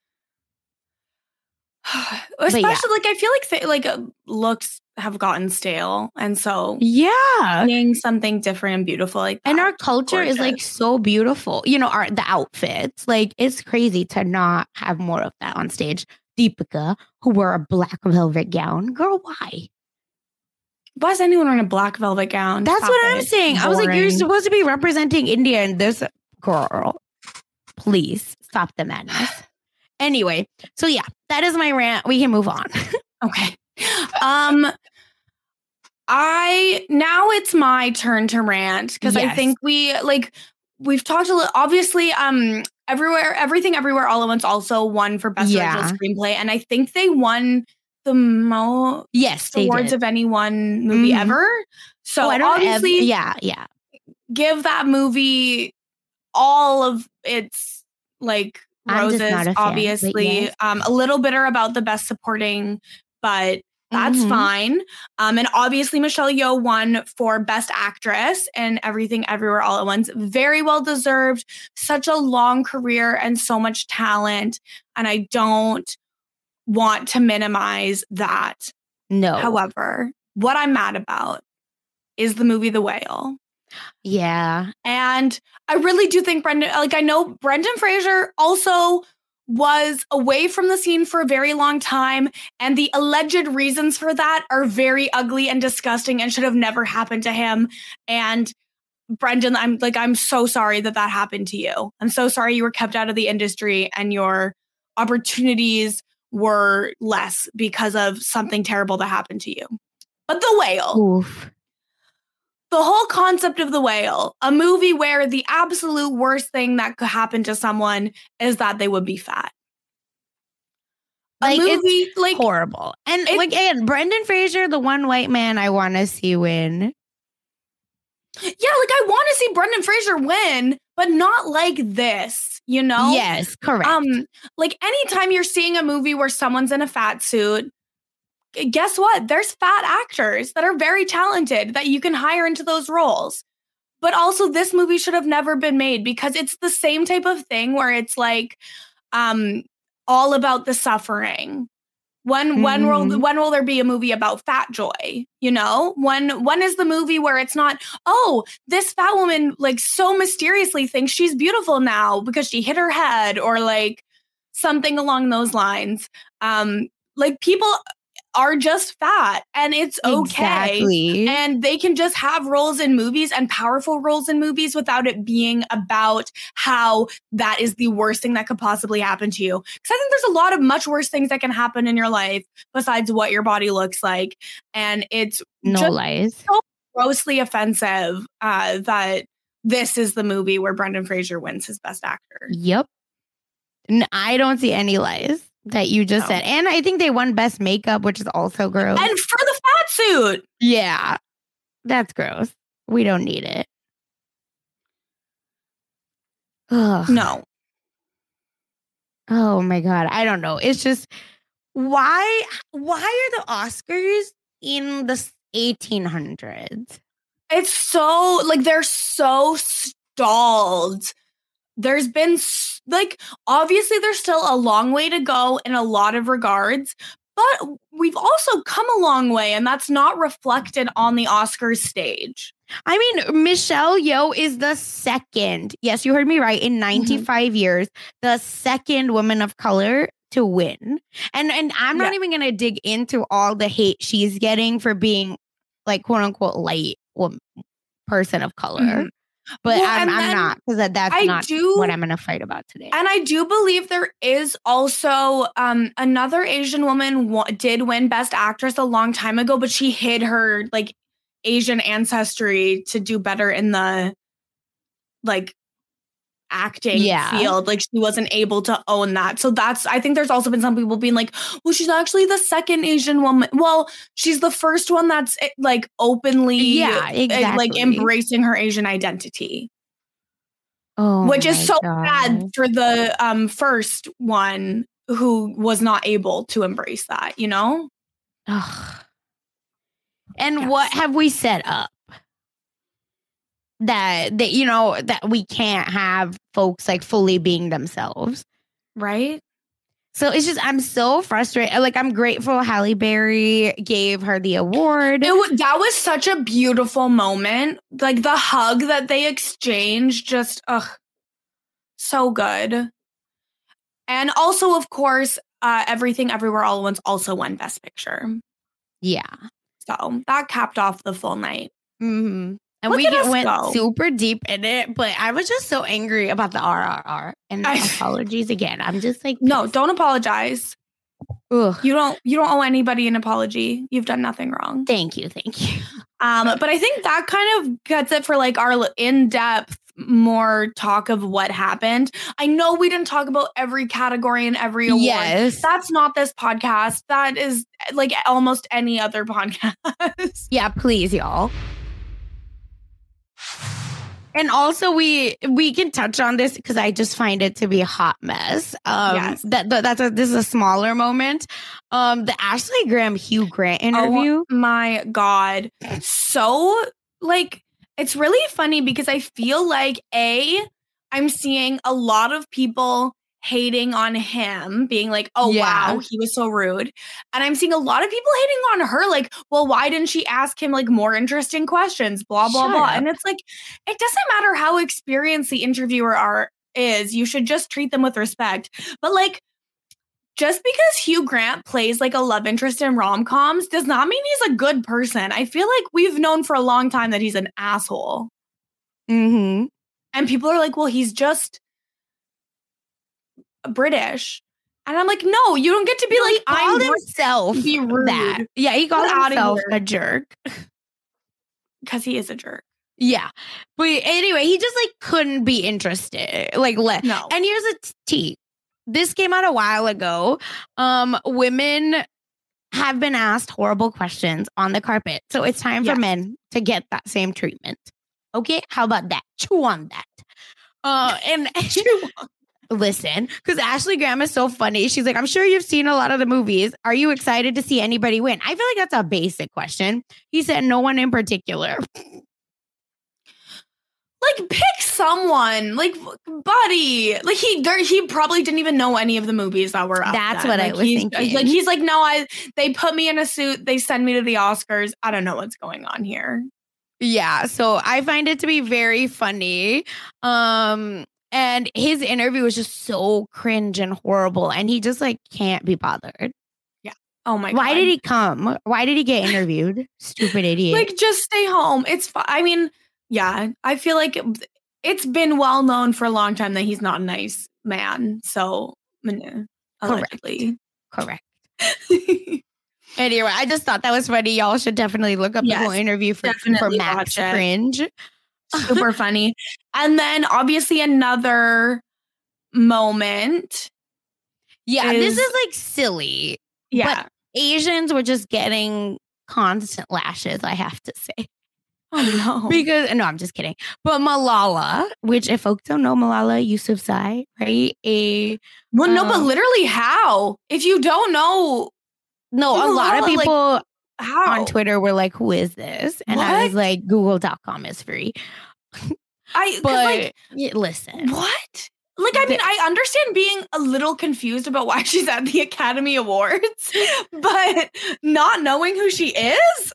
Especially yeah. like I feel like th- like uh, looks have gotten stale, and so yeah, seeing something different and beautiful like that, and our culture gorgeous. is like so beautiful. You know, our the outfits, like it's crazy to not have more of that on stage. Deepika, who wore a black velvet gown, girl, why? Why is anyone wearing a black velvet gown? That's Stop what it. I'm saying. I was like, you're supposed to be representing India, and this girl, please stop the madness. Anyway, so yeah, that is my rant. We can move on. Okay. Um, I now it's my turn to rant because Yes. I think we like we've talked a little. Obviously, um, everywhere, everything, everywhere, all at once also won for best Yeah. original screenplay, and I think they won the most Yes, they awards did. of any one movie Mhm. ever. So Oh, I don't obviously, ev- yeah, yeah. give that movie all of its like I'm just roses, not a fan, but obviously. yes. Um, a little bitter about the best supporting, but that's Mhm. fine. Um, and obviously Michelle Yeoh won for best actress and Everything Everywhere All at Once. Very well deserved. Such a long career and so much talent. And I don't want to minimize that. No. However, what I'm mad about is the movie The Whale. Yeah. And I really do think Brendan, like I know Brendan Fraser also was away from the scene for a very long time. And the alleged reasons for that are very ugly and disgusting and should have never happened to him. And Brendan, I'm like, I'm so sorry that that happened to you. I'm so sorry you were kept out of the industry and your opportunities were less because of something terrible that happened to you. But The Whale. Oof. The whole concept of The Whale, a movie where the absolute worst thing that could happen to someone is that they would be fat. A Like, movie it's like horrible. And it- like again, Brendan Fraser, the one white man I want to see win. yeah, like I want to see Brendan Fraser win, but not like this, you know? Yes, correct. Um, like anytime you're seeing a movie where someone's in a fat suit, guess what? There's fat actors that are very talented that you can hire into those roles. But also this movie should have never been made because it's the same type of thing where it's like um all about the suffering. When when will Mhm. when will there be a movie about fat joy? You know? When when is the movie where it's not, oh, this fat woman like so mysteriously thinks she's beautiful now because she hit her head or like something along those lines. Um like people are just fat and it's okay. Exactly. And they can just have roles in movies and powerful roles in movies without it being about how that is the worst thing that could possibly happen to you. Because I think there's a lot of much worse things that can happen in your life besides what your body looks like. And it's No just lies. so grossly offensive uh, that this is the movie where Brendan Fraser wins his best actor. Yep. N- I don't see any lies that you just No. said. And I think they won best makeup, which is also gross. And for the fat suit. Yeah. That's gross. We don't need it. Ugh. No. Oh my God. I don't know. It's just why why are the Oscars in the eighteen hundreds? It's so like they're so stalled. There's been s- like obviously there's still a long way to go in a lot of regards, but we've also come a long way and that's not reflected on the Oscars stage. I mean, Michelle Yeoh is the second, yes, you heard me right, in ninety-five years, the second woman of color to win. And and I'm not Yeah. even going to dig into all the hate she's getting for being like quote unquote light woman, person of color. Mhm. But Well, I'm, and I'm then not, because that, that's I not do- what I'm going to fight about today. And I do believe there is also um, another Asian woman wa- did win Best Actress a long time ago, but she hid her like Asian ancestry to do better in the like acting Yeah. field. Like she wasn't able to own that. So that's, I think there's also been some people being like, well, she's actually the second Asian woman. Well, she's the first one that's eh, like openly Yeah, eh, like exactly. embracing her Asian identity. Oh Which is my so God. bad for the um first one who was not able to embrace that, you know? Ugh. And yes. what have we set up? That, that, you know, that we can't have folks like fully being themselves. Right? So it's just, I'm so frustrated. Like, I'm grateful Halle Berry gave her the award. It w- that was such a beautiful moment. Like, the hug that they exchanged, just, ugh, so good. And also, of course, uh, Everything Everywhere All at Once also won Best Picture. Yeah. So that capped off the full night. Mm-hmm. And Look we at us went go. super deep in it, but I was just so angry about the R R R. And I- apologies again. I'm just like, No, don't apologize. ugh. You don't you don't owe anybody an apology. You've done nothing wrong. Thank you, thank you. Um, but I think that kind of gets it for like our in-depth more talk of what happened. I know we didn't talk about every category and every award. Yes. That's not this podcast. That is like almost any other podcast. Yeah, please, y'all. And also, we we can touch on this because I just find it to be a hot mess. Um, Yes. that, that that's a this is a smaller moment. Um, the Ashley Graham Hugh Grant interview. Oh my God. So, like, it's really funny because I feel like, A, I'm seeing a lot of people hating on him, being like, oh, Yeah. wow, he was so rude. And I'm seeing a lot of people hating on her, like, well, why didn't she ask him, like, more interesting questions, blah, blah, Shut blah. up. And it's like, it doesn't matter how experienced the interviewer are is. You should just treat them with respect. But, like, just because Hugh Grant plays like a love interest in rom-coms does not mean he's a good person. I feel like we've known for a long time that he's an asshole. Mm-hmm. And people are like, well, he's just British. And I'm like, no, you don't get to be No, like, he called I'm himself be rude. that. Yeah, he called Get outta himself here. a jerk. Because he is a jerk. Yeah. But anyway, he just like couldn't be interested. Like, let No. And here's a tea. This came out a while ago. Um, women have been asked horrible questions on the carpet. So it's time for Yes. men to get that same treatment. Okay? How about that? Chew on that. Uh, and listen, because Ashley Graham is so funny. She's like, I'm sure you've seen a lot of the movies. Are you excited to see anybody win? I feel like that's a basic question. He said, no one in particular. Like, pick someone. Like, buddy. Like, he there, he probably didn't even know any of the movies that were up That's then. what I Like, was he's, thinking. Like, he's like, no, I. They put me in a suit. They send me to the Oscars. I don't know what's going on here. Yeah, so I find it to be very funny. Um, and his interview was just so cringe and horrible, and he just like can't be bothered. Oh my Why God. did he come? Why did he get interviewed? Stupid idiot. Like, just stay home. It's fine. I mean, yeah, I feel like it, it's been well known for a long time that he's not a nice man. So, meh, allegedly. Correct. Anyway, I just thought that was funny. Y'all should definitely look up Yes, the whole interview for, for definitely Max watch it. cringe. Super funny. And then obviously another moment. Yeah, this is- is like silly. Yeah. But Asians were just getting constant lashes, I have to say. Oh no. Because no, I'm just kidding. But Malala, which if folks don't know, Malala Yousafzai, right? A Well, no, but um, literally how? If you don't know, no, a lot of Malala, like, people how? on Twitter were like, "Who is this?" And I was What? like, "Google dot com is free." I 'cause, But like, y- listen, what? Like, I mean, I understand being a little confused about why she's at the Academy Awards, but not knowing who she is?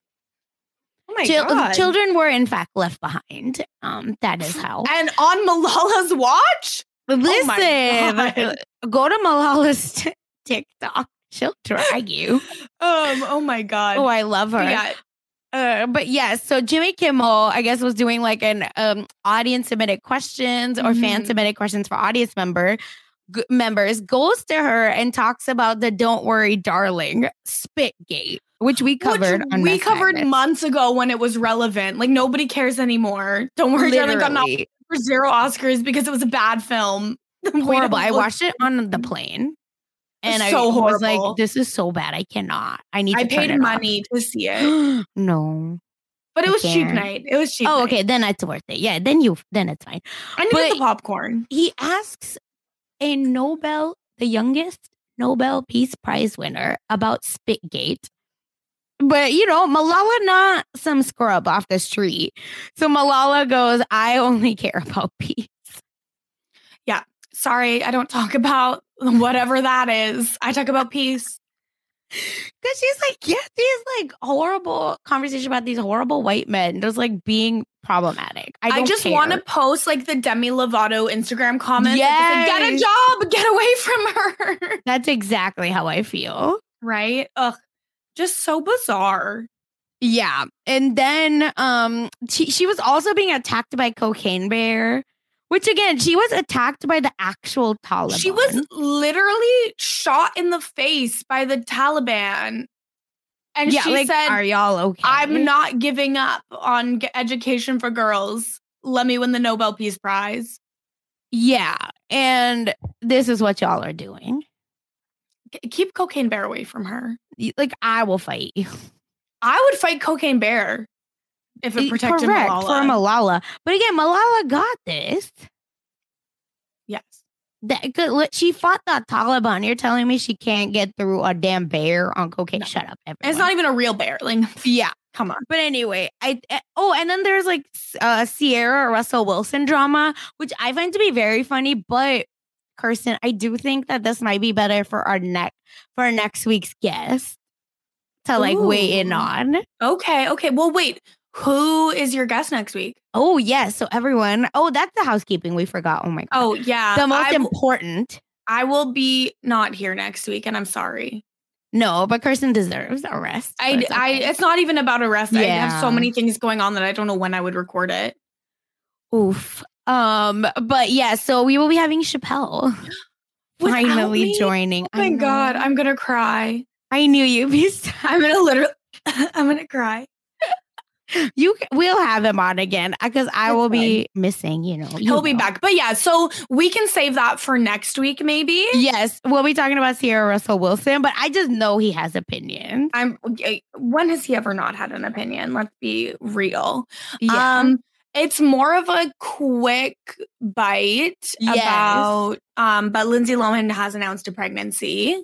Oh my Chil- God. children were in fact left behind. Um, that is how. And on Malala's watch? Listen, my God. go to Malala's t- TikTok. She'll drag you. Um, oh my God. Oh, I love her. Yeah. Uh, but yes, so Jimmy Kimmel, I guess, was doing like an um, audience submitted questions or fan Mhm. submitted questions for audience member g- members. Goes to her and talks about the "Don't Worry, Darling" Spitgate, which we covered. Which on we Mess covered Madness. months ago when it was relevant. Like, nobody cares anymore. Don't worry, darling, got nominated Literally. for zero Oscars because it was a bad film. We Horrible. don't I look- watched it on the plane, and I So was like, horrible. "This is so bad. I cannot. I need. I to turn paid it money to see it, off." No. but it I was cheap can't. night. It was cheap. Oh, night. okay. Then it's worth it. Yeah. Then you. Then it's fine. I needed But- the popcorn. He asks a Nobel, the youngest Nobel Peace Prize winner, about Spitgate. But, you know, Malala not some scrub off the street. So Malala goes, I only care about peace. Yeah. Sorry, I don't talk about whatever that is. I talk about peace. Because she's like, yeah, these like horrible conversation about these horrible white men just like being problematic. I, don't I just want to post like the Demi Lovato Instagram comments. Yes. Like, get a job, get away from her. That's exactly how I feel. Right? Ugh. Just so bizarre. Yeah. And then um, she, she was also being attacked by Cocaine Bear, which again, she was attacked by the actual Taliban. She was literally shot in the face by the Taliban. And yeah, she like, said, are y'all okay? I'm not giving up on g- education for girls. Let me win the Nobel Peace Prize. Yeah. And this is what y'all are doing. Keep Cocaine Bear away from her. Like, I will fight you. I would fight Cocaine Bear if it protected Correct, Malala. for Malala. But again, Malala got this. Yes. That, she fought the Taliban. You're telling me she can't get through a damn bear on cocaine? No. Shut up, everyone. It's not even a real bear. Like, yeah. Come on. But anyway, I oh, and then there's like uh, Sierra Russell Wilson drama, which I find to be very funny, but Kirsten, I do think that this might be better for our next for our next week's guest to like Ooh. weigh in on. Okay, okay. Well, wait. Who is your guest next week? Oh, yes. So everyone. Oh, that's the housekeeping we forgot. Oh my god. Oh yeah, the most I important. I will be not here next week, and I'm sorry. No, but Kirsten deserves a rest. I, it's I, okay. it's not even about a rest. Yeah. I have so many things going on that I don't know when I would record it. Oof. Um, but yeah, so we will be having Chappelle finally me? joining. Oh my god, I'm gonna cry. I knew you'd be. I'm gonna literally. I'm gonna cry. You we'll have him on again because I will be missing, you know. You He'll know. be back. But yeah, so we can save that for next week, maybe. Yes, we'll be talking about Sierra Russell Wilson, but I just know he has opinions. I'm when has he ever not had an opinion? Let's be real. Yeah. Um, it's more of a quick bite Yes. about um, but Lindsay Lohan has announced a pregnancy.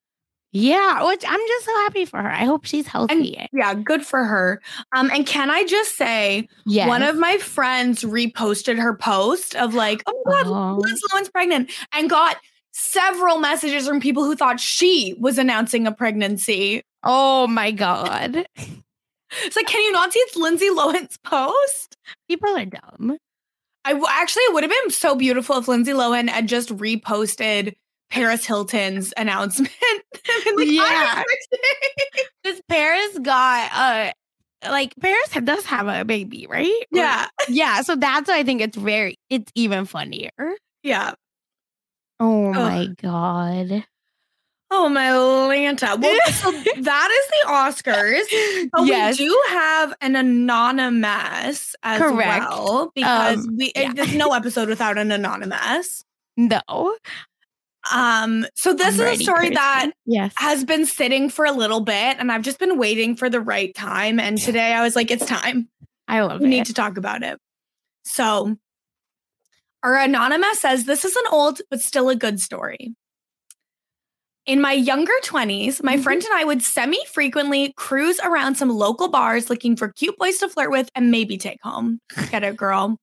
Yeah, which I'm just so happy for her. I hope she's healthy. And, yeah, good for her. Um, and can I just say, yes. one of my friends reposted her post of like, oh my God, Oh. Lindsay Lohan's pregnant, and got several messages from people who thought she was announcing a pregnancy. Oh my God. It's like, can you not see it's Lindsay Lohan's post? People are dumb. I w- actually, it would have been so beautiful if Lindsay Lohan had just reposted Paris Hilton's announcement. Like, yeah. Because Paris got, uh, like, Paris does have a baby, right? Yeah. Yeah. So that's why I think it's very, it's even funnier. Yeah. Oh Ugh. my God. Oh, my Lanta. Well, so that is the Oscars. But Yes. we do have an anonymous as Correct. well. Because Um, we yeah. there's no episode without an anonymous. No. Um, so this I'm is a ready, story Kristen. that Yes. has been sitting for a little bit, and I've just been waiting for the right time. And today I was like, it's time. I love We it. need to talk about it. So our anonymous says, this is an old but still a good story. In my younger twenties, my Mm-hmm. friend and I would semi-frequently cruise around some local bars looking for cute boys to flirt with and maybe take home. Get it, girl.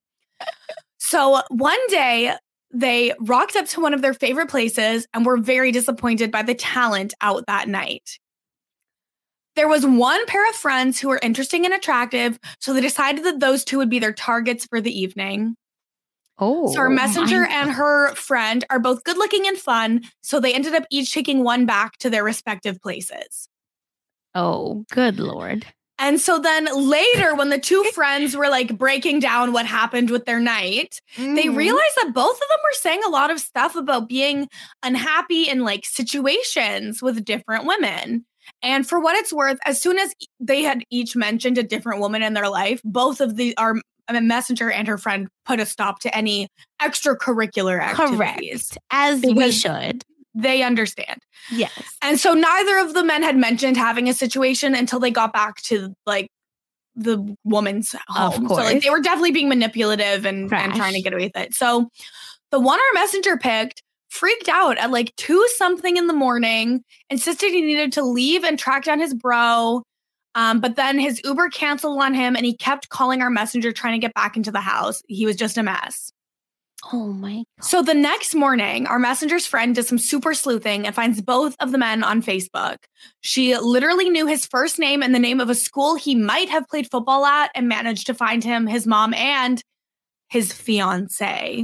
So one day, they rocked up to one of their favorite places and were very disappointed by the talent out that night. There was one pair of friends who were interesting and attractive, so they decided that those two would be their targets for the evening. Oh. So our messenger my- and her friend are both good looking and fun, so they ended up each taking one back to their respective places. Oh, good Lord. And so then later, when the two friends were like breaking down what happened with their night, they Mhm. realized that both of them were saying a lot of stuff about being unhappy in like situations with different women. And for what it's worth, as soon as they had each mentioned a different woman in their life, both of the our messenger and her friend put a stop to any extracurricular activities. Correct. As we Because should. They understand. Yes. And so neither of the men had mentioned having a situation until they got back to like the woman's home. Of So like course. they were definitely being manipulative and, and Trash. trying to get away with it. So the one our messenger picked freaked out at like two something in the morning, insisted he needed to leave and track down his bro. Um, but then his Uber canceled on him and he kept calling our messenger trying to get back into the house. He was just a mess. Oh my God. So the next morning, our messenger's friend does some super sleuthing and finds both of the men on Facebook. She literally knew his first name and the name of a school he might have played football at and managed to find him, his mom, and his fiance.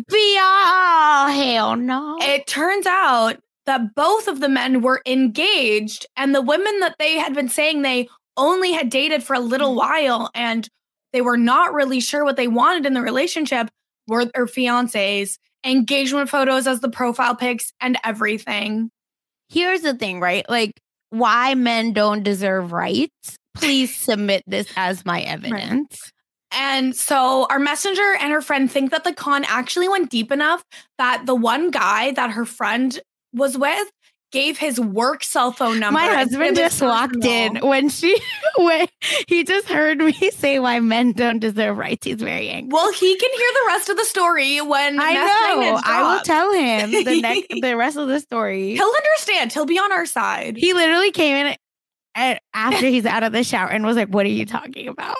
Oh, hell no. It turns out that both of the men were engaged, and the women that they had been saying they only had dated for a little while and they were not really sure what they wanted in the relationship were their fiancés, engagement photos as the profile pics and everything. Here's the thing, right? Like, why men don't deserve rights? Please submit this as my evidence. Right. And so our messenger and her friend think that the con actually went deep enough that the one guy that her friend was with gave his work cell phone number. My husband just walked in when she when he just heard me say why men don't deserve rights. He's very angry. Well, he can hear the rest of the story when I know. I will tell him the next the rest of the story. He'll understand. He'll be on our side. He literally came in and after he's out of the shower and was like, "What are you talking about?"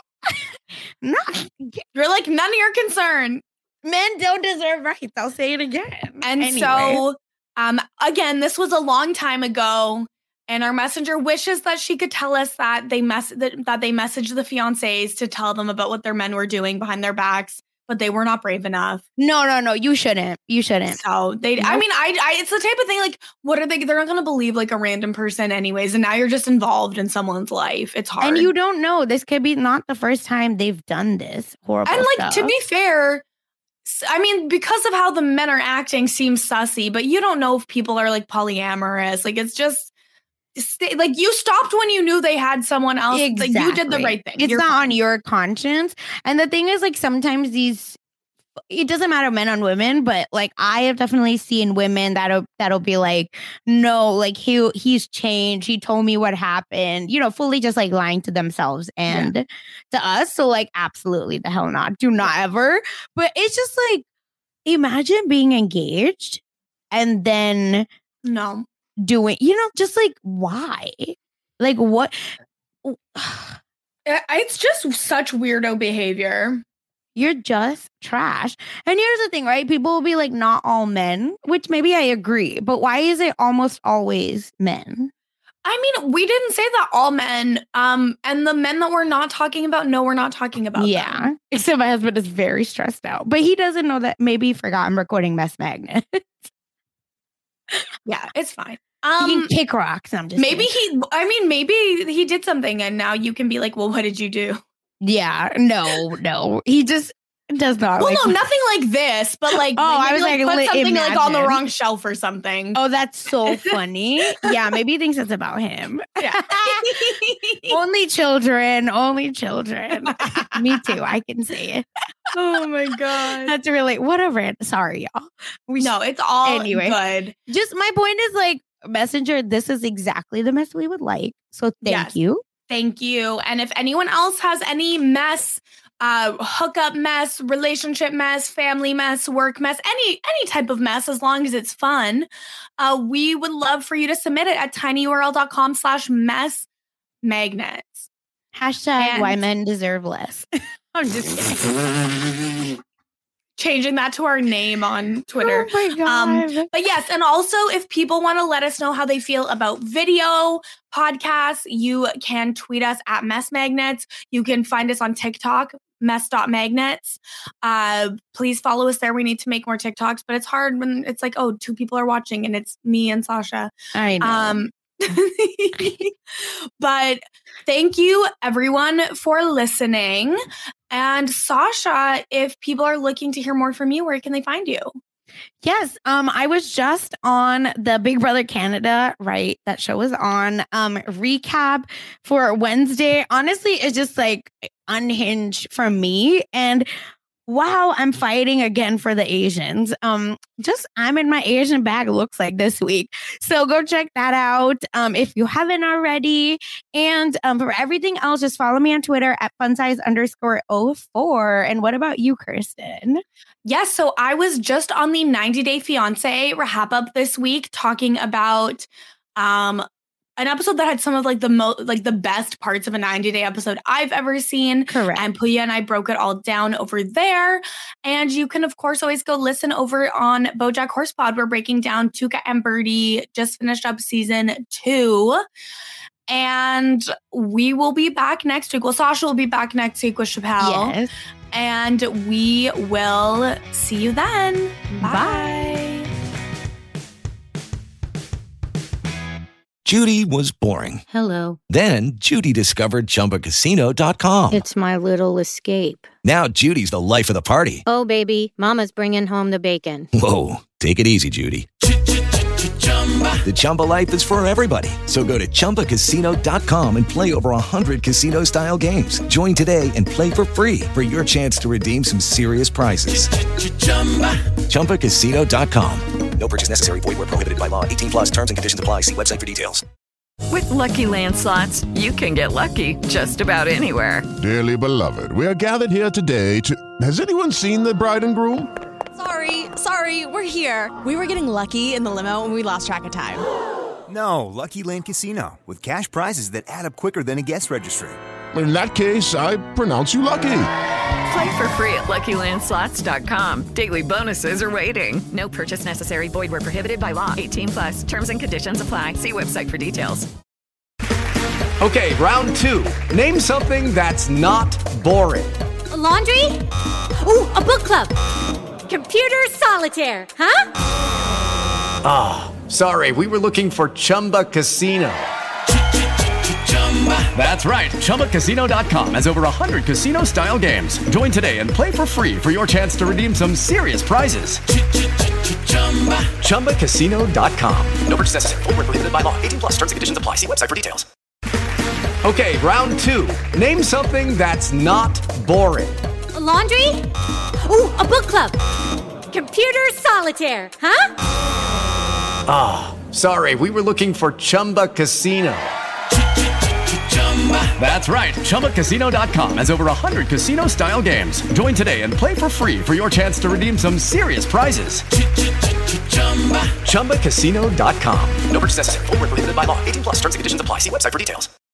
No. You're like, none of your concern. Men don't deserve rights. I'll say it again. And anyway. so Um, again, this was a long time ago, and our messenger wishes that she could tell us that they mess that, that they messaged the fiancés to tell them about what their men were doing behind their backs, but they were not brave enough. No, no, no, you shouldn't. You shouldn't. So they, nope. I mean, I, I, it's the type of thing like, what are they? They're not going to believe like a random person, anyways. And now you're just involved in someone's life. It's hard, and you don't know. This could be not the first time they've done this horrible and like stuff. To be fair. I mean, because of how the men are acting seems sussy, but you don't know if people are like polyamorous. Like, it's just like you stopped when you knew they had someone else. Exactly. Like, you did the right thing. It's You're not fine. on your conscience. And the thing is, like, sometimes these, it doesn't matter men on women, but like I have definitely seen women that'll that'll be like, no, like he he's changed. He told me what happened, you know, fully just like lying to themselves and yeah. to us. So like, absolutely the hell not. Do not ever. But it's just like, imagine being engaged and then no doing, you know, just like why? Like what? It's just such weirdo behavior. You're just trash. And here's the thing, right? People will be like, not all men, which maybe I agree. But why is it almost always men? I mean, we didn't say that all men. Um, and the men that we're not talking about, no, we're not talking about Yeah. them. Except my husband is very stressed out. But he doesn't know that maybe he forgot I'm recording Mess Magnet. Yeah, it's fine. Um, he Um, can kick rocks. I'm just maybe kidding. he, I mean, maybe he did something and now you can be like, well, what did you do? Yeah, no, no. He just does not. Well, like no, nothing like this, but like, Oh, like, I was maybe, like, put li- something like on the imagine. wrong shelf or something. Oh, that's so funny. Yeah, maybe he thinks it's about him. Yeah. Only children, only children. Me too. I can say it. Oh my God. That's really what a rant. Sorry, y'all. We No, it's all Anyway. good. Just my point is like, Messenger, this is exactly the mess we would like. So thank Yes. you. Thank you. And if anyone else has any mess, uh, hookup mess, relationship mess, family mess, work mess, any any type of mess, as long as it's fun, uh, we would love for you to submit it at tinyurl.com slash mess magnets. Hashtag And- why men deserve less. I'm just kidding. Changing that to our name on Twitter. Oh my God. Um, but yes, and also if people want to let us know how they feel about video podcasts, you can tweet us at Mess Magnets. You can find us on TikTok, mess.magnets. Uh, please follow us there. We need to make more TikToks, but it's hard when it's like, oh, two people are watching and it's me and Sasha. I know. Um, but thank you everyone for listening. And Sasha, if people are looking to hear more from you, where can they find you? Yes, um, I was just on the Big Brother Canada, right? That show was on. Um, recap for Wednesday. Honestly, it's just like unhinged for me. And wow, I'm fighting again for the Asians. Um, just I'm in my Asian bag looks like this week. So go check that out um, if you haven't already. And um, for everything else, just follow me on Twitter at funsize underscore oh four. And what about you, Kirsten? Yes, so I was just on the ninety Day Fiancé wrap up this week talking about um an episode that had some of like the most, like the best parts of a ninety day episode I've ever seen. Correct. And Puya and I broke it all down over there. And you can, of course, always go listen over on BoJack Horsepod. We're breaking down Tuca and Birdie, just finished up season two. And we will be back next week. Well, Sasha will be back next week with Chappelle. Yes. And we will see you then. Bye. Bye. Judy was boring. Hello. Then Judy discovered Chumba Casino dot com. It's my little escape. Now Judy's the life of the party. Oh, baby, mama's bringing home the bacon. Whoa, take it easy, Judy. The Chumba life is for everybody. So go to Chumba Casino dot com and play over one hundred casino-style games. Join today and play for free for your chance to redeem some serious prizes. Chumba Casino dot com. No purchase necessary. Void where prohibited by law. eighteen plus terms and conditions apply. See website for details. With Lucky Land Slots, you can get lucky just about anywhere. Dearly beloved, we are gathered here today to... Has anyone seen the bride and groom? Sorry, sorry, we're here. We were getting lucky in the limo and we lost track of time. No, Lucky Land Casino, with cash prizes that add up quicker than a guest registry. In that case, I pronounce you lucky. Play for free at Lucky Land Slots dot com. Daily bonuses are waiting. No purchase necessary. Void where prohibited by law. eighteen plus. Terms and conditions apply. See website for details. Okay, round two. Name something that's not boring. A laundry? Ooh, a book club. Computer solitaire, huh? Ah, oh, sorry. We were looking for Chumba Casino. That's right. Chumba Casino dot com has over one hundred casino-style games. Join today and play for free for your chance to redeem some serious prizes. Chumba Casino dot com. No purchase necessary. Void where prohibited by law. eighteen plus. Terms and conditions apply. See website for details. Okay, round two. Name something that's not boring. A laundry? Ooh, a book club. Computer solitaire, huh? Ah, oh, sorry. We were looking for Chumba Casino. That's right. Chumba Casino dot com has over one hundred casino-style games. Join today and play for free for your chance to redeem some serious prizes. Chumba Casino dot com. No purchase necessary. Void where prohibited by law. eighteen plus. Terms and conditions apply. See website for details.